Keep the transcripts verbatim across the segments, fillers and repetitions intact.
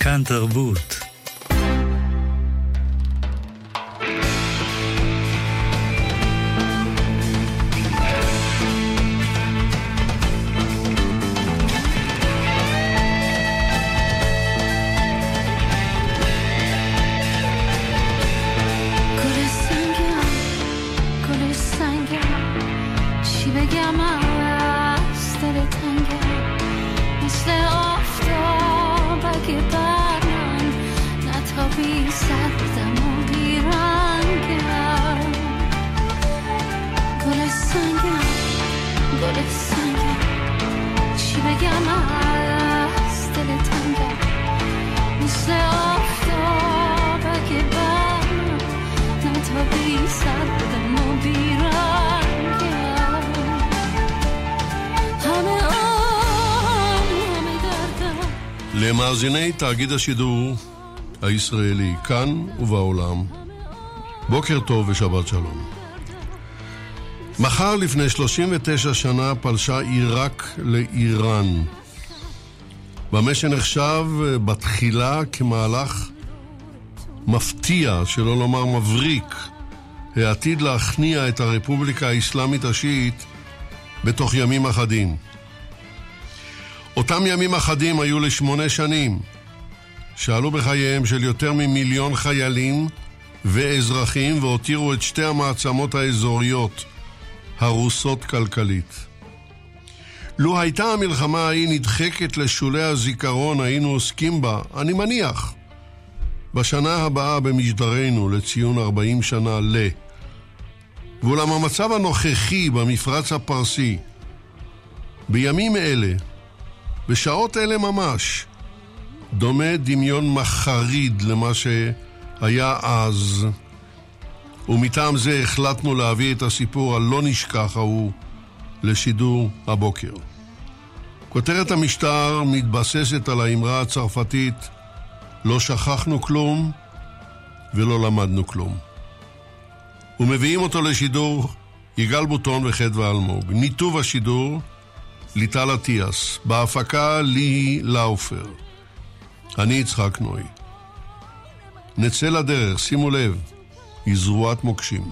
כאן תרבות. למאזיני תאגיד השידור הישראלי כאן ובעולם, בוקר טוב ושבת שלום. מחר לפני שלושים ותשע שנה פלשה עיראק לאיראן, במה שנחשב בתחילה כמהלך מפתיע, שלא לומר מבריק, העתיד להכניע את הרפובליקה האסלאמית השיעית בתוך ימים אחדים. אותם ימים אחדים היו לשמונה שנים, שעלו בחייהם של יותר ממיליון חיילים ואזרחים, והותירו את שתי המעצמות האזוריות הרוסות כלכלית. לו הייתה המלחמה ההיא נדחקת לשולי הזיכרון, היינו עוסקים בה, אני מניח, בשנה הבאה במשדרנו לציון ארבעים שנה ל. ואולם המצב הנוכחי במפרץ הפרסי, בימים אלה, בשעות אלה ממש, דומה דמיון מחריד למה שהיה אז, ומטעם זה החלטנו להביא את הסיפור הלא נשכח ההוא לשידור הבוקר. כותרת המשטר מתבססת על האמרה הצרפתית, לא שכחנו כלום ולא למדנו כלום. ומביאים אותו לשידור יגאל בוטון וחדווה אלמוג. ניתוב השידור ליטל אטיאס, בהפקה ליהי לאופר. אני יצחק נוי. נצא לדרך, שימו לב, היא זרועת מוקשים.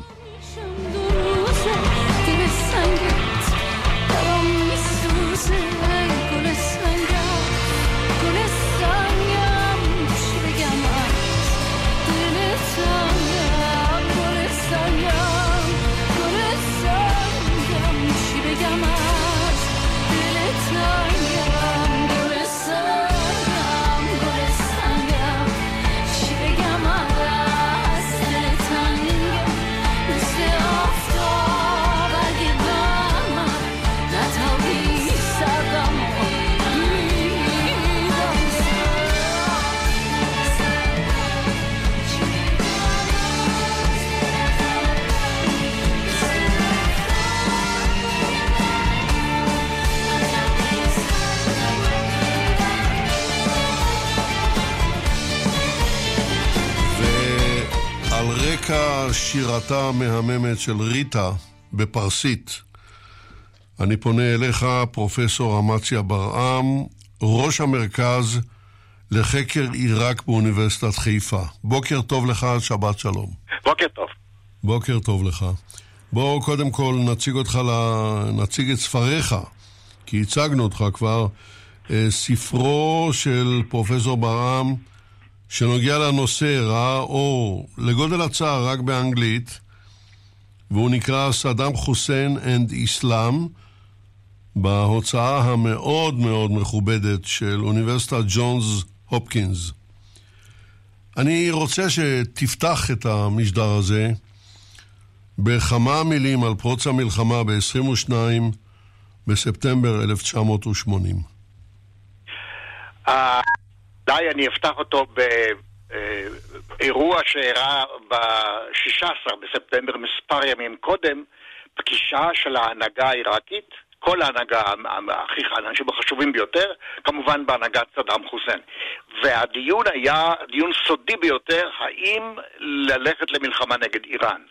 שירתה המהממת של ריטה בפרסית, אני פונה אליך, פרופסור אמציה ברעם, ראש המרכז לחקר עיראק באוניברסיטת חיפה. בוקר טוב לך, שבת שלום. בוקר טוב. בוקר טוב לך. בואו קודם כל נציג אותך, נציג את ספריך, כי הצגנו אותך כבר. ספרו של פרופסור ברעם שנוגע לנושא ראה אור לגודל הצער רק באנגלית, והוא נקרא סדאם חוסיין and Islam, בהוצאה המאוד מאוד מכובדת של אוניברסיטת ג'ונס הופקינס. אני רוצה שתפתח את המשדר הזה בכמה מילים על פרוץ המלחמה ב-עשרים ושניים בספטמבר אלף תשע מאות ושמונים. די, אני אפתח אותו באירוע שאירע ב-שישה עשר בספטמבר, מספר ימים קודם, פגישה של ההנהגה העיראקית, כל ההנהגה, האנשים החשובים ביותר, כמובן בהנהגת סדאם חוסיין. והדיון היה דיון סודי ביותר, האם ללכת למלחמה נגד איראן.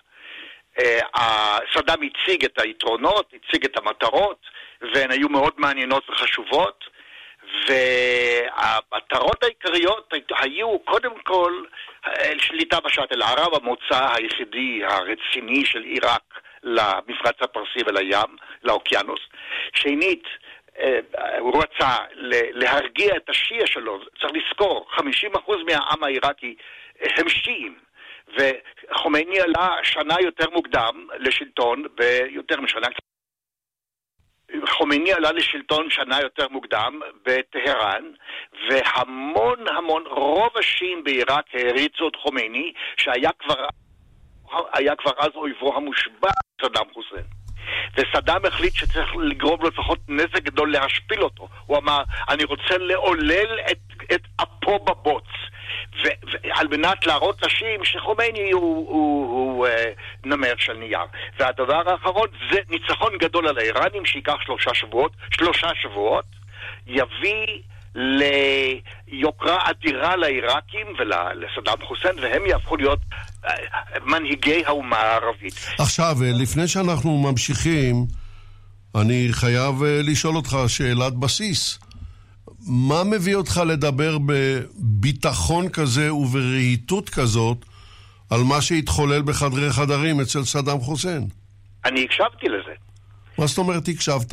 סדאם הציג את היתרונות, הציג את המטרות, והן היו מאוד מעניינות וחשובות, וה... המטרות העיקריות היו קודם כל שליטה בשאטל אל-ערב, המוצא היחידי הרציני של עיראק למפרץ הפרסי ולים, לאוקיינוס. שנית, הוא רצה להרגיע את השיעה שלו. צריך לזכור, חמישים אחוז מהעם העיראקי הם שיעים, וחומייני עלה שנה יותר מוקדם לשלטון, ביותר משנה חומייני עלה לשלטון שנה יותר מוקדם בטהרן, והמון המון רוב השיעים בעיראק העריצו את חומייני, שהיה כבר היה כבר אז אויבו המושבע סדאם חוסיין. וסדאם החליט שצריך לגרום לו לפחות נזק גדול להשפיל אותו. הוא אמר, אני רוצה לעולל את, את אפו בבוץ, ו- ועל מנת להראות לשיעים שחומייני הוא, הוא, הוא, הוא אה, נמר של נייר. והדבר האחרון זה ניצחון גדול על האיראנים שייקח שלושה שבועות, שלושה שבועות יביא ליוקרה אדירה לעיראקים ולסדאם חוסיין, והם יהפכו להיות מנהיגי האומה הערבית. עכשיו, לפני שאנחנו ממשיכים, אני חייב לשאול אותך שאלת בסיס. מה מביא אותך לדבר בביטחון כזה וברהיטות כזאת על מה שהתחולל בחדרי חדרים אצל סדאם חוסיין? אני הקשבתי לזה. מה זאת אומרת הקשבת?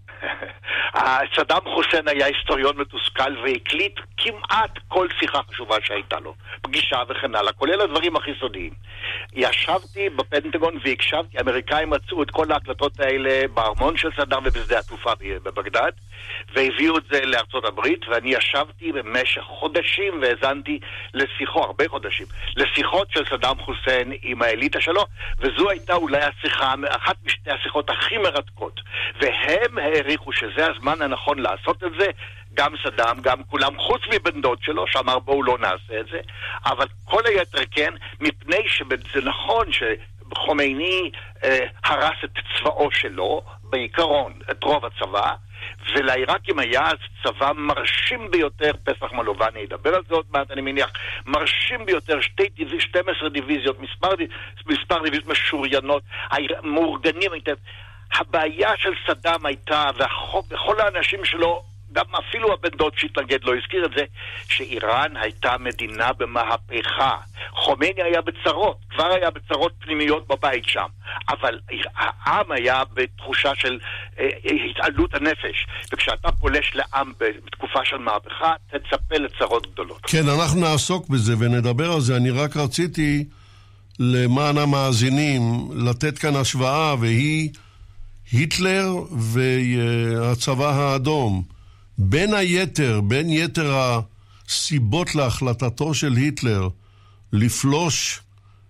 סדאם חוסיין היה היסטוריון מתוסכל והקליט כמעט כל שיחה חשובה שהייתה לו, פגישה וכן הלאה, כולל הדברים הכי סודיים. ישבתי בפנטגון והקשבתי, האמריקאים מצאו את כל ההקלטות האלה בארמון של סדאם ובשדה התעופה בבגדד, והביאו את זה לארצות הברית, ואני ישבתי במשך חודשים והזנתי לשיחות, הרבה חודשים, לשיחות של סדאם חוסיין עם האליטה שלו, וזו הייתה אולי השיחה, אחת משתי השיחות הכי מרתקות, והם העריכו שזה הזמן הנכון לעשות את זה, גם סדאם, גם כולם, חוץ מבן דוד שלו, שאמר בואו לא נעשה את זה, אבל כל היתר כן, מפני שזה נכון שחומייני אה, הרס את צבאו שלו, בעיקרון, את רוב הצבא, ולעיראקים היה אז צבא מרשים ביותר, פסח מלובני ידבר על זה עוד מעט, אני מניח, מרשים ביותר, שתי דיוויז, שתים עשרה דיוויזיות, מספר, מספר דיוויזיות משוריינות, מאורגנים היטב. הבעיה של סדאם הייתה, וכל האנשים שלו, גם אפילו הבן דוד שהתנגד לא הזכיר את זה, שאיראן הייתה מדינה במהפכה. חומייני היה בצרות, כבר היה בצרות פנימיות בבית שם, אבל העם היה בתחושה של אה, התעלות הנפש, וכשאתה פולש לעם בתקופה של מהפכה, תצפה לצרות גדולות. כן, אנחנו נעסוק בזה ונדבר על זה. אני רק רציתי למען המאזינים לתת כאן השוואה, והיא היטלר והצבא האדום. בין היתר, בין יתר הסיבות להחלטתו של היטלר לפלוש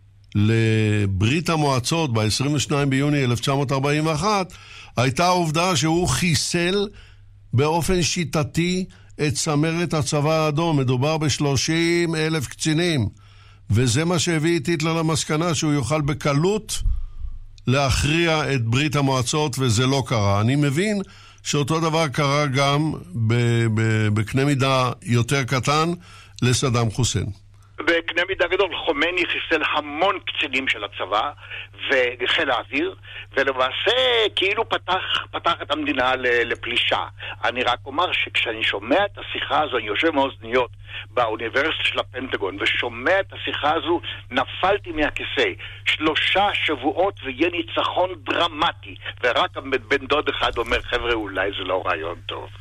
לברית המועצות ב-עשרים ושניים ביוני אלף תשע מאות ארבעים ואחת, הייתה העובדה שהוא חיסל באופן שיטתי את צמרת הצבא האדום. מדובר ב-שלושים אלף קצינים, וזה מה שהביא את היטלר למסקנה שהוא יוכל בקלות להכריע את ברית המועצות, וזה לא קרה. אני מבין שאותו דבר קרה גם בקנה מידה יותר קטן לסדאם חוסיין. בקנה מידה גדול, חומייני חיסל המון קצינים של הצבא וחיל האוויר, ולמעשה כאילו פתח, פתח את המדינה לפלישה. אני רק אומר שכשאני שומע את השיחה הזו, אני יושב מאוזניות באוניברסיטה של הפנטגון ושומע את השיחה הזו, נפלתי מהכיסא. שלושה שבועות ויהיה ניצחון דרמטי, ורק בן דוד אחד אומר, חבר'ה, אולי זה לא רעיון טוב.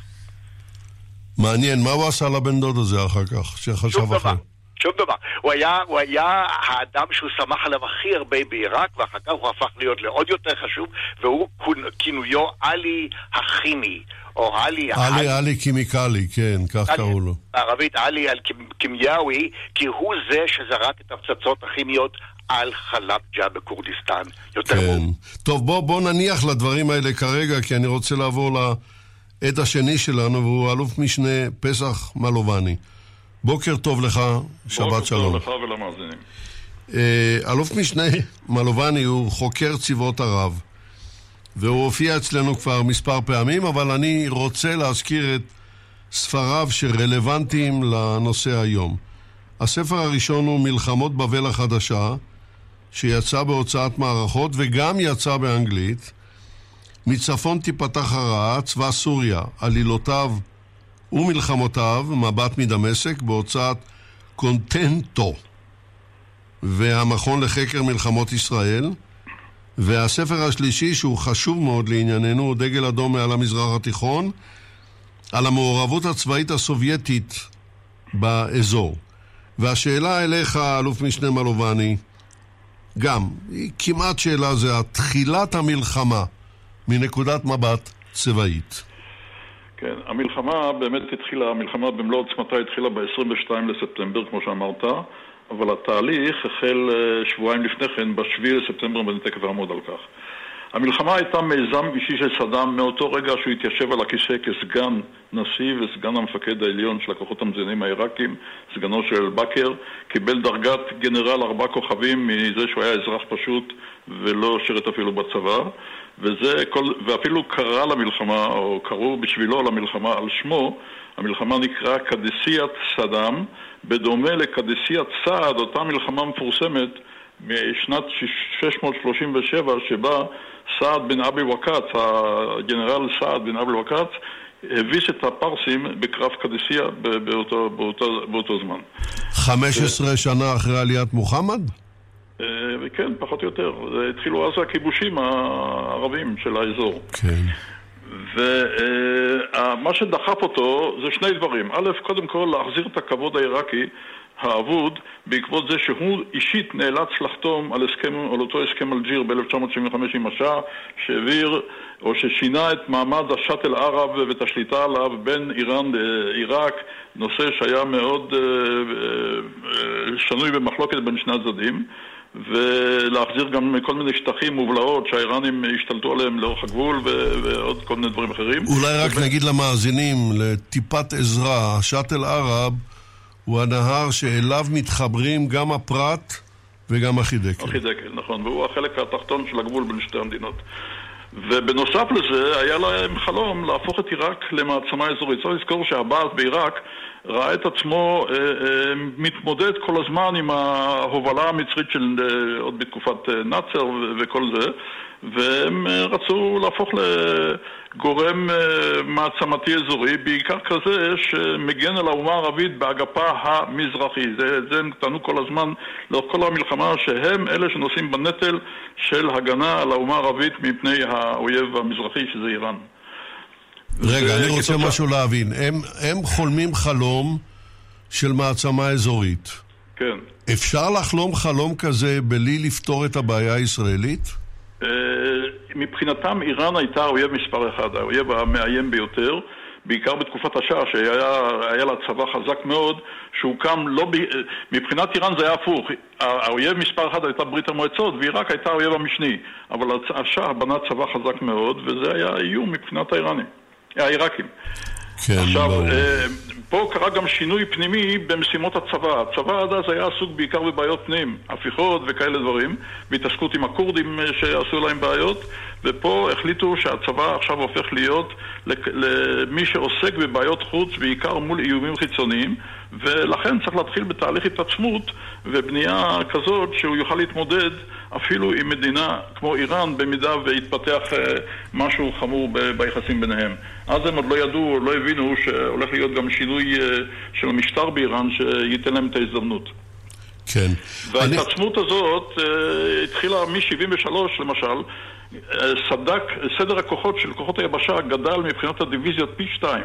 מעניין, מה הוא עשה לבן דוד הזה אחר כך, שחשב אחר? שום דבר. הוא היה, הוא היה האדם שהוא שמח עליו הכי הרבה בעיראק, ואחר כך הוא הפך להיות לעוד יותר חשוב, והוא כינויו עלי הכימי, או עלי... עלי, עלי קימיקלי, כן, כך קראו לו. בערבית עלי אל-קימיאווי, כי הוא זה שזרק את הפצצות הכימיות על חלבג'ה בכורדיסטן. יותר כן. מור. טוב, בוא, בוא נניח לדברים האלה כרגע, כי אני רוצה לעבור לעד השני שלנו, והוא אלוף משנה פסח מלובני. בוקר טוב לך, שבת שלום. בוקר טוב לך ולמאזינים. אלוף משנה מלובני הוא חוקר צבאות ערב, והוא הופיע אצלנו כבר מספר פעמים, אבל אני רוצה להזכיר את ספריו שרלוונטיים לנושא היום. הספר הראשון הוא מלחמות בבל החדשה, שיצא בהוצאת מערכות וגם יצא באנגלית. מצפון תיפתח הרעה, צבא סוריה, עלילותיו ומלחמותיו, מבט מדמשק, בהוצאת קונטנטו והמכון לחקר מלחמות ישראל. והספר השלישי, שהוא חשוב מאוד לענייננו, הוא דגל אדום מעל המזרח התיכון, על המעורבות הצבאית הסובייטית באזור. והשאלה אליך, אלוף משנה מלובני, גם, היא כמעט שאלה, זה התחילת המלחמה מנקודת מבט צבאית. כן, המלחמה באמת התחילה, המלחמה במלוא עוצמתה התחילה ב-עשרים ושניים לספטמבר, כמו שאמרת, אבל התהליך החל שבועיים לפני כן, בשביעי לספטמבר, ואני תכף אעמוד על כך. המלחמה הייתה מיזם אישי של סדאם מאותו רגע שהוא התיישב על הכיסא כסגן נשיא וסגן המפקד העליון של הכוחות המזוינים העיראקים, סגנו של אל-בכר, קיבל דרגת גנרל ארבע כוכבים מזה שהוא היה אזרח פשוט ולא שירת אפילו בצבא, וזה כל, ואפילו קרא למלחמה, או קראו בשבילו למלחמה על שמו. המלחמה נקרא קדסיית סדאם, בדומה לקדסיית סעד, אותה מלחמה מפורסמת משנת שש מאות שלושים ושבע, שבה סעד בן אבי וקץ, הגנרל סעד בן אבי וקץ, הביס את הפרסים בקרב קדסיה באותו, באותו, באותו זמן. חמש עשרה שנה אחרי עליית מוחמד? כן, פחות או יותר. התחילו אז הכיבושים הערבים של האזור. כן. ומה שדחף אותו זה שני דברים. א', קודם כל להחזיר את הכבוד העיראקי האבוד, בעקבות זה שהוא אישית נאלץ לחתום על הסכם, על אותו הסכם אלג'יר ב-אלף תשע מאות שבעים וחמש עם השאה, שהעביר או ששינה את מעמד השאט אל ערב ואת השליטה עליו בין איראן לעיראק, נושא שהיה מאוד שנוי במחלוקת בין שני הצדדים, ולהחזיר גם כל מיני שטחים מובלעות שהאיראנים השתלטו עליהם לאורך הגבול ועוד כל מיני דברים אחרים. אולי רק נגיד למאזינים, לטיפת עזרה, השאט אל ערב הוא הנהר שאליו מתחברים גם הפרת וגם החידקל. החידקל, נכון, והוא החלק התחתון של הגבול בין שתי המדינות. ובנוסף לזה היה להם חלום להפוך את עיראק למעצמה אזורית. צריך לזכור שהבעז בעיראק ראה את עצמו אה, אה, מתמודד כל הזמן עם ההובלה המצרית של אה, עוד בתקופת אה, נאצר ו- וכל זה, והם אה, רצו להפוך לגורם אה, מעצמתי אזורי, בעיקר כזה שמגן על האומה הערבית באגפה המזרחי. זה, זה הם טענו כל הזמן לאורך כל המלחמה שהם אלה שנושאים בנטל של הגנה על האומה הערבית מפני האויב המזרחי שזה איראן. רגע, אני רוצה משהו להבין. הם, הם חולמים חלום של מעצמה אזורית. כן. אפשר לחלום חלום כזה בלי לפתור את הבעיה הישראלית? מבחינתם איראן הייתה האויב מספר אחד, האויב המאיים ביותר, בעיקר בתקופת השאה, שהיה לה צבא חזק מאוד, שהוא קם לא ב... מבחינת איראן זה היה הפוך. האויב מספר אחד הייתה ברית המועצות, ועיראק הייתה האויב המשני. אבל השאה בנה צבא חזק מאוד, וזה היה איום מבחינת האיראנים. העיראקים. כן, עכשיו, לא. פה קרה גם שינוי פנימי במשימות הצבא. הצבא עד אז היה עסוק בעיקר בבעיות פנים, הפיכות וכאלה דברים, בהתעסקות עם הקורדים שעשו להם בעיות, ופה החליטו שהצבא עכשיו הופך להיות למי שעוסק בבעיות חוץ, בעיקר מול איומים חיצוניים, ולכן צריך להתחיל בתהליך התעצמות ובנייה כזאת שהוא יוכל להתמודד אפילו עם מדינה כמו איראן, במידה והתפתח משהו חמור ביחסים ביניהם. אז הם עוד לא ידעו, לא הבינו שהולך להיות גם שינוי של המשטר באיראן שייתן להם את ההזדמנות. כן. וההתעצמות אני... הזאת התחילה מ-שבעים ושלוש למשל, סדק, סדר הכוחות של כוחות היבשה גדל מבחינת הדיוויזיות פי שתיים.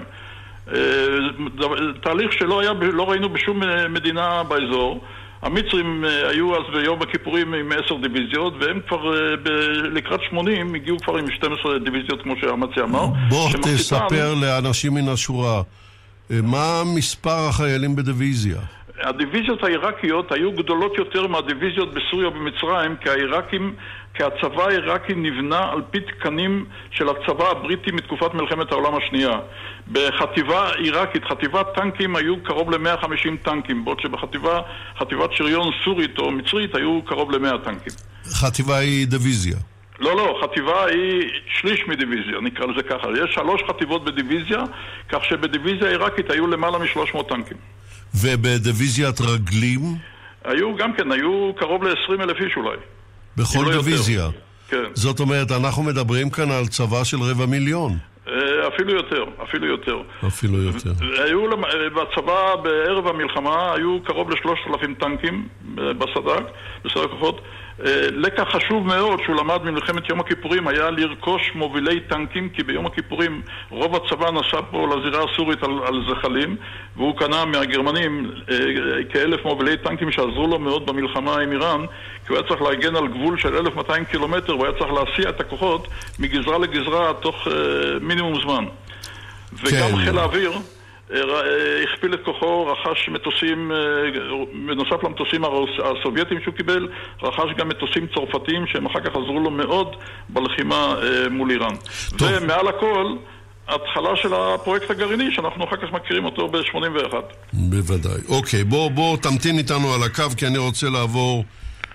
תהליך שלא היה, לא ראינו בשום מדינה באזור. המצרים היו אז ביום הכיפורים עם עשר דיוויזיות, והם כבר ב- לקראת שמונים הגיעו כבר עם שתים עשרה דיוויזיות, כמו שהמצי אמר. בוא תספר לאנשים מן השורה, מה מספר החיילים בדיוויזיה? הדיוויזיות העיראקיות היו גדולות יותר מהדיוויזיות בסוריה ובמצרים, כי העיראקים, כי הצבא העיראקי נבנה על פי תקנים של הצבא הבריטי מתקופת מלחמת העולם השנייה. בחטיבה עיראקית, חטיבת טנקים היו קרוב ל-מאה וחמישים טנקים, בעוד שבחטיבה, חטיבת שריון סורית או מצרית היו קרוב ל-מאה טנקים. חטיבה היא דיוויזיה? לא, לא, חטיבה היא שליש מדיוויזיה, נקרא לזה ככה. יש שלוש חטיבות בדיוויזיה, כך שבדיוויזיה העיראקית היו למעלה מ-שלוש מאות טנקים. ובדיוויזיית רגלים? היו גם כן, היו קרוב ל-עשרים אלף איש אולי. בכל דיוויזיה? כן. זאת אומרת, אנחנו מדברים כאן על צבא של רבע מיליון. אפילו יותר, אפילו יותר. אפילו יותר. היו בצבא בערב המלחמה, היו קרוב ל-שלושת אלפים טנקים בסד"כ, בסדר כוחות. לקח חשוב מאוד שהוא למד ממלחמת יום הכיפורים היה לרכוש מובילי טנקים, כי ביום הכיפורים רוב הצבא נסע פה לזירה הסורית על, על זחלים, והוא קנה מהגרמנים כאלף מובילי טנקים שעזרו לו מאוד במלחמה עם איראן, כי הוא היה צריך להגן על גבול של אלף ומאתיים קילומטר, והוא היה צריך להסיע את הכוחות מגזרה לגזרה תוך מינימום זמן. וגם כן. חיל האוויר הכפיל את כוחו, רכש מטוסים, בנוסף למטוסים הסובייטים שהוא קיבל, רכש גם מטוסים צרפתיים שהם אחר כך עזרו לו מאוד בלחימה מול איראן. טוב. ומעל הכל, התחלה של הפרויקט הגרעיני, שאנחנו אחר כך מכירים אותו ב-שמונים ואחת. בוודאי. אוקיי, בוא, בוא תמתין איתנו על הקו, כי אני רוצה לעבור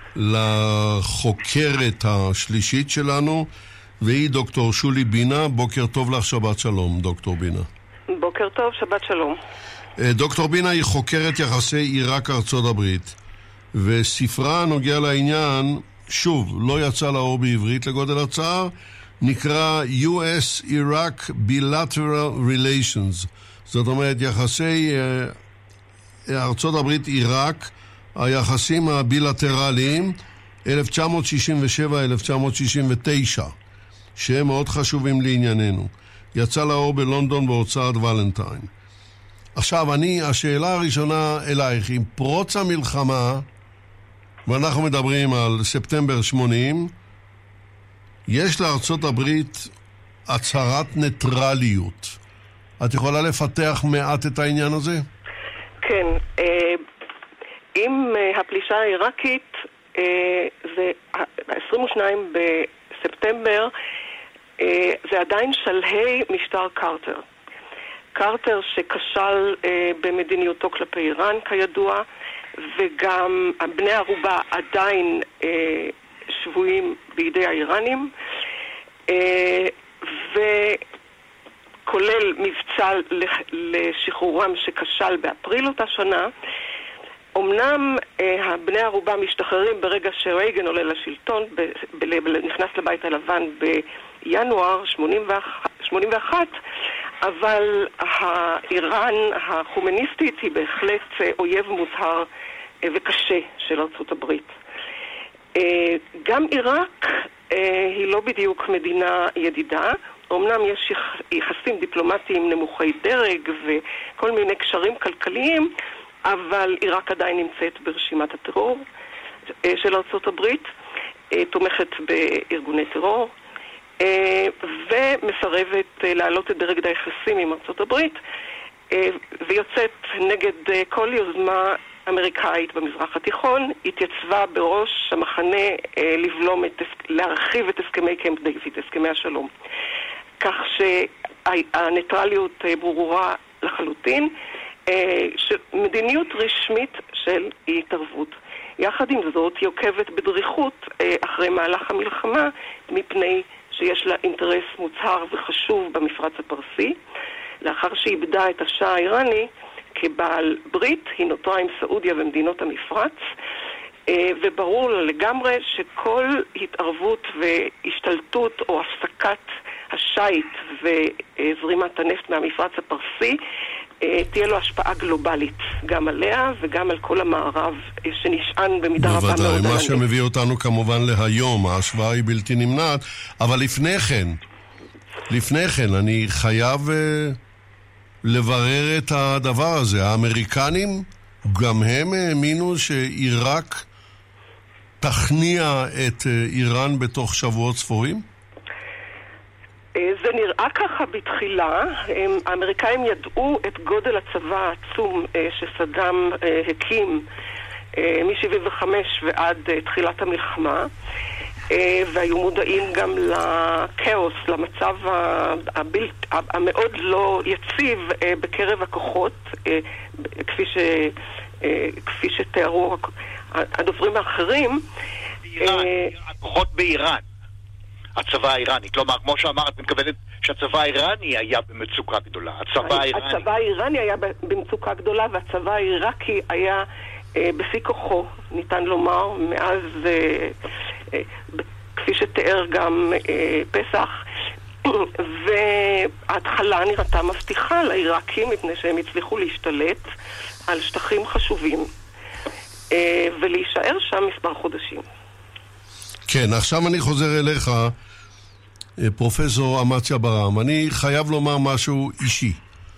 לחוקרת השלישית שלנו, והיא דוקטור שולי בינה. בוקר טוב לך, שבת שלום, דוקטור בינה. בוקר טוב, שבת שלום. דוקטור בינה היא חוקרת יחסי עיראק ארצות הברית, וספרה נוגע לעניין, שוב, לא יצא לאור בעברית לגודל הצער, נקרא יו אס Iraq Bilateral Relations. זאת אומרת, יחסי ארצות הברית עיראק, היחסים הבילטרליים אלף תשע מאות שישים ושבע עד אלף תשע מאות שישים ותשע, שהם מאוד חשובים לענייננו. יצא לאור בלונדון בהוצאת ולנטיין. עכשיו, אני, השאלה הראשונה אלייך, עם פרוץ המלחמה, ואנחנו מדברים על ספטמבר שמונים, יש לארצות הברית הצהרת ניטרליות. את יכולה לפתח מעט את העניין הזה? כן. עם הפלישה העיראקית, זה ה-עשרים ושניים בספטמבר, זה עדיין שלהי משטר קרטר. קרטר שכשל במדיניותו כלפי איראן, כידוע, וגם בני ערובה עדיין שבויים בידי האיראנים, וכולל מבצע לשחרורם שכשל באפריל אותה שנה. אמנם בני ערובה משתחררים ברגע שרייגן עולה לשלטון, נכנס לבית הלבן בינואר שמונים ואחת, אבל האיראן החומניסטית היא בהחלט אויב מוזהר וקשה של ארצות הברית. גם עיראק היא לא בדיוק מדינה ידידה, אמנם יש יחסים דיפלומטיים נמוכי דרג וכל מיני קשרים כלכליים, אבל עיראק עדיין נמצאת ברשימת הטרור של ארצות הברית, תומכת בארגוני טרור, ומסרבת להעלות את דרג היחסים עם ארצות הברית, ויוצאת נגד כל יוזמה אמריקאית במזרח התיכון. התייצבה בראש המחנה לבלום את, להרחיב את הסכמי קמפ דיוויד, הסכמי השלום. כך שהניטרליות ברורה לחלוטין, מדיניות רשמית של התערבות. יחד עם זאת, היא עוקבת בדריכות אחרי מהלך המלחמה, מפני שיש לה אינטרס מוצהר וחשוב במפרץ הפרסי. לאחר שאיבדה את השאה האיראני כבעל ברית, היא נותרה עם סעודיה ומדינות המפרץ, וברור לה לגמרי שכל התערבות והשתלטות או הפסקת השייט וזרימת הנפט מהמפרץ הפרסי תהיה לו השפעה גלובלית, גם עליה וגם על כל המערב שנשען במידה רבה מאוד. בוודאי, מה שמביא אותנו כמובן להיום, ההשוואה היא בלתי נמנעת, אבל לפני כן, לפני כן אני חייב uh, לברר את הדבר הזה. האמריקנים, גם הם האמינו שעיראק תכניע את איראן בתוך שבועות ספורים? זה נראה ככה בתחילה. האמריקאים ידעו את גודל הצבא העצום שסדאם הקים מ-שבעים וחמש ועד תחילת המלחמה, והיו מודעים גם לקאוס, למצב המאוד לא יציב בקרב הכוחות, כפי ש... כפי שתיארו הדוברים האחרים. הכוחות באיראן, הצבא האיראני, כלומר, כמו שאמרת, אני מתכוונת שהצבא האיראני היה במצוקה גדולה. הצבא האיראני הצבא האיראני היה במצוקה גדולה, והצבא העיראקי היה בשיא כוחו, ניתן לומר, מאז, כפי שתיאר גם פסח, וההתחלה נראתה מבטיחה לעיראקים מפני שהם הצליחו להשתלט על שטחים חשובים ולהישאר שם מספר חודשים. כן, עכשיו אני חוזר אליך, פרופסור אמציה ברעם. אני חייב לומר משהו אישי.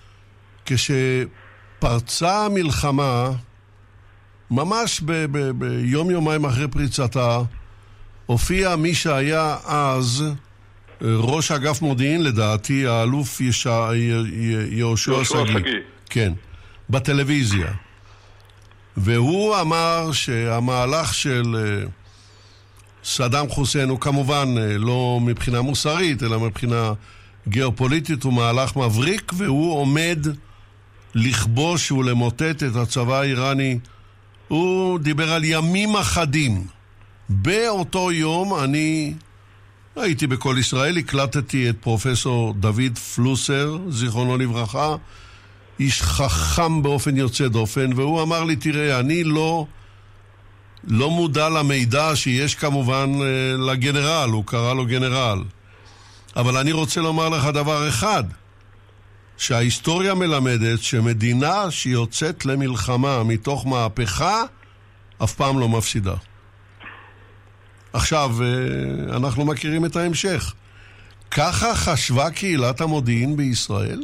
כשפרצה המלחמה, ממש ב- ב- ביום יומיים אחרי פריצתה, הופיע מי שהיה אז ראש אגף מודיעין, לדעתי, האלוף ישע... יהושע שגיא. כן, בטלוויזיה. והוא אמר שהמהלך של סדאם חוסיין הוא כמובן לא מבחינה מוסרית, אלא מבחינה גיאופוליטית, הוא מהלך מבריק, והוא עומד לכבוש ולמוטט את הצבא האיראני. הוא דיבר על ימים אחדים. באותו יום אני הייתי בכל ישראל, הקלטתי את פרופסור דוד פלוסר, זיכרונו לברכה, איש חכם באופן יוצא דופן, והוא אמר לי, תראה, אני לא, לא מודע למידע שיש כמובן לגנרל, הוא קרא לו גנרל. אבל אני רוצה לומר לך דבר אחד, שההיסטוריה מלמדת שמדינה שיוצאת למלחמה מתוך מהפכה, אף פעם לא מפסידה. עכשיו, אנחנו מכירים את ההמשך. ככה חשבה קהילת המודיעין בישראל?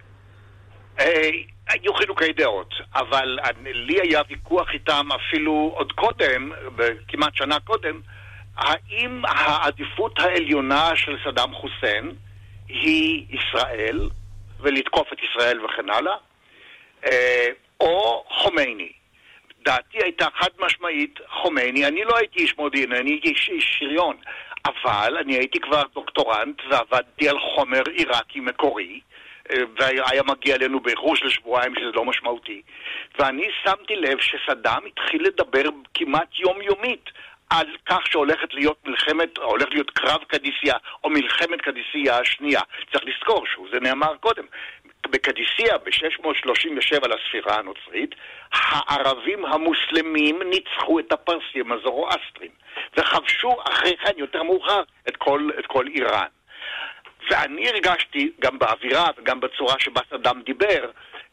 היו חילוקי דעות, אבל לי היה ויכוח איתם אפילו עוד קודם, כמעט שנה קודם, האם העדיפות העליונה של סדאם חוסיין היא ישראל, ולתקוף את ישראל וכן הלאה, או חומייני. דעתי הייתה חד משמעית חומייני. אני לא הייתי איש מודיעין, אני הייתי איש, איש שריון, אבל אני הייתי כבר דוקטורנט ועבדתי על חומר עיראקי מקורי, והיה מגיע אלינו באיחור של שבועיים שזה לא משמעותי, ואני שמתי לב שסדאם התחיל לדבר כמעט יומיומית על כך שהולכת להיות מלחמת, הולך להיות קרב קדיסיה או מלחמת קדיסיה השנייה. צריך לזכור שזה נאמר קודם, בקדיסיה ב-שש מאות שלושים ושבע לספירה הנוצרית, הערבים המוסלמים ניצחו את הפרסים הזורואסטרים וכבשו אחרי כן יותר מאוחר את כל, את כל איראן. ואני הרגשתי גם באווירה וגם בצורה שבה סדאם דיבר,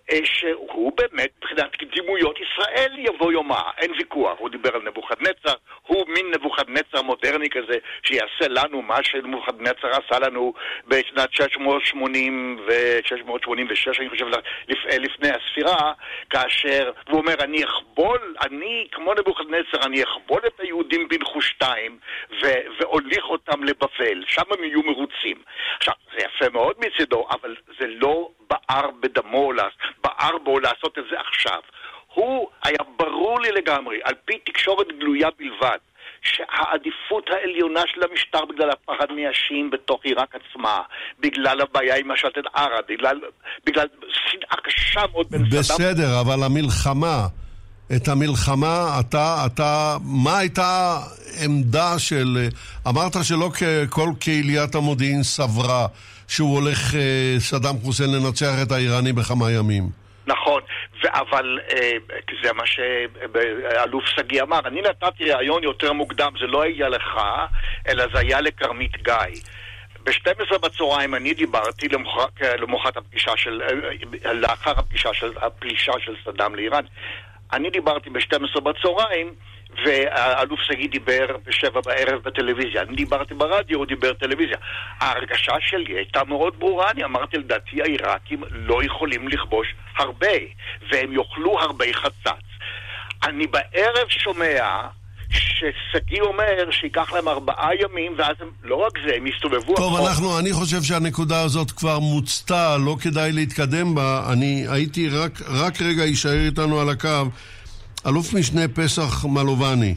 שהוא באמת מבחינת דימויות ישראל יבוא יומה, אין ויכוח. הוא דיבר על נבוכדנצר, הוא מין נבוכדנצר מודרני כזה שיעשה לנו מה שנבוכדנצר עשה לנו בשנת שש מאות שמונים ו-שש מאות שמונים ושש, אני חושב, לפני הספירה, כאשר הוא אומר, אני אכבול, אני כמו נבוכדנצר, אני אכבול את היהודים בנחושתיים ו- והוליך אותם לבבל, שם הם יהיו מרוצים. עכשיו, זה יפה מאוד מצדו, אבל זה לא בער בדמו, בער בו לעשות את זה עכשיו. הוא היה ברור לי לגמרי, על פי תקשורת גלויה בלבד, שהעדיפות העליונה של המשטר בגלל הפחד מהשיעים בתוך עיראק עצמה, בגלל הבעיה עם השלטת ערה, בגלל, בגלל שנאה קשה מאוד בין סדאם. בסדר, אבל המלחמה, את המלחמה, אתה, אתה, מה הייתה עמדה של, אמרת שלא כל קהיליית המודיעין סברה שהוא הולך, סדאם חוסיין, לנצח את האיראני בכמה ימים. נכון, אבל זה מה שאלוף שגיא אמר. אני נתתי רעיון יותר מוקדם, זה לא היה לך, אלא זה היה לקרמית גיא. ב-שתים עשרה בצהריים אני דיברתי למוחרת הפגישה של, לאחר הפגישה של, הפלישה של סדאם לאיראן. אני דיברתי ב-שתים עשרה בצהריים, והאלוף שגיא דיבר בשבע בערב בטלוויזיה. אני דיברתי ברדיו, הוא דיבר טלוויזיה. ההרגשה שלי הייתה מאוד ברורה. אני אמרתי, לדעתי העיראקים לא יכולים לכבוש הרבה, והם יאכלו הרבה חצץ. אני בערב שומע ששגיא אומר שיקח להם ארבעה ימים, ואז הם, לא רק זה, הם יסתובבו... טוב, אחר... אנחנו, אני חושב שהנקודה הזאת כבר מוצתה, לא כדאי להתקדם בה. אני הייתי רק, רק רגע יישאר איתנו על הקו. אלוף משנה פסח מלובני,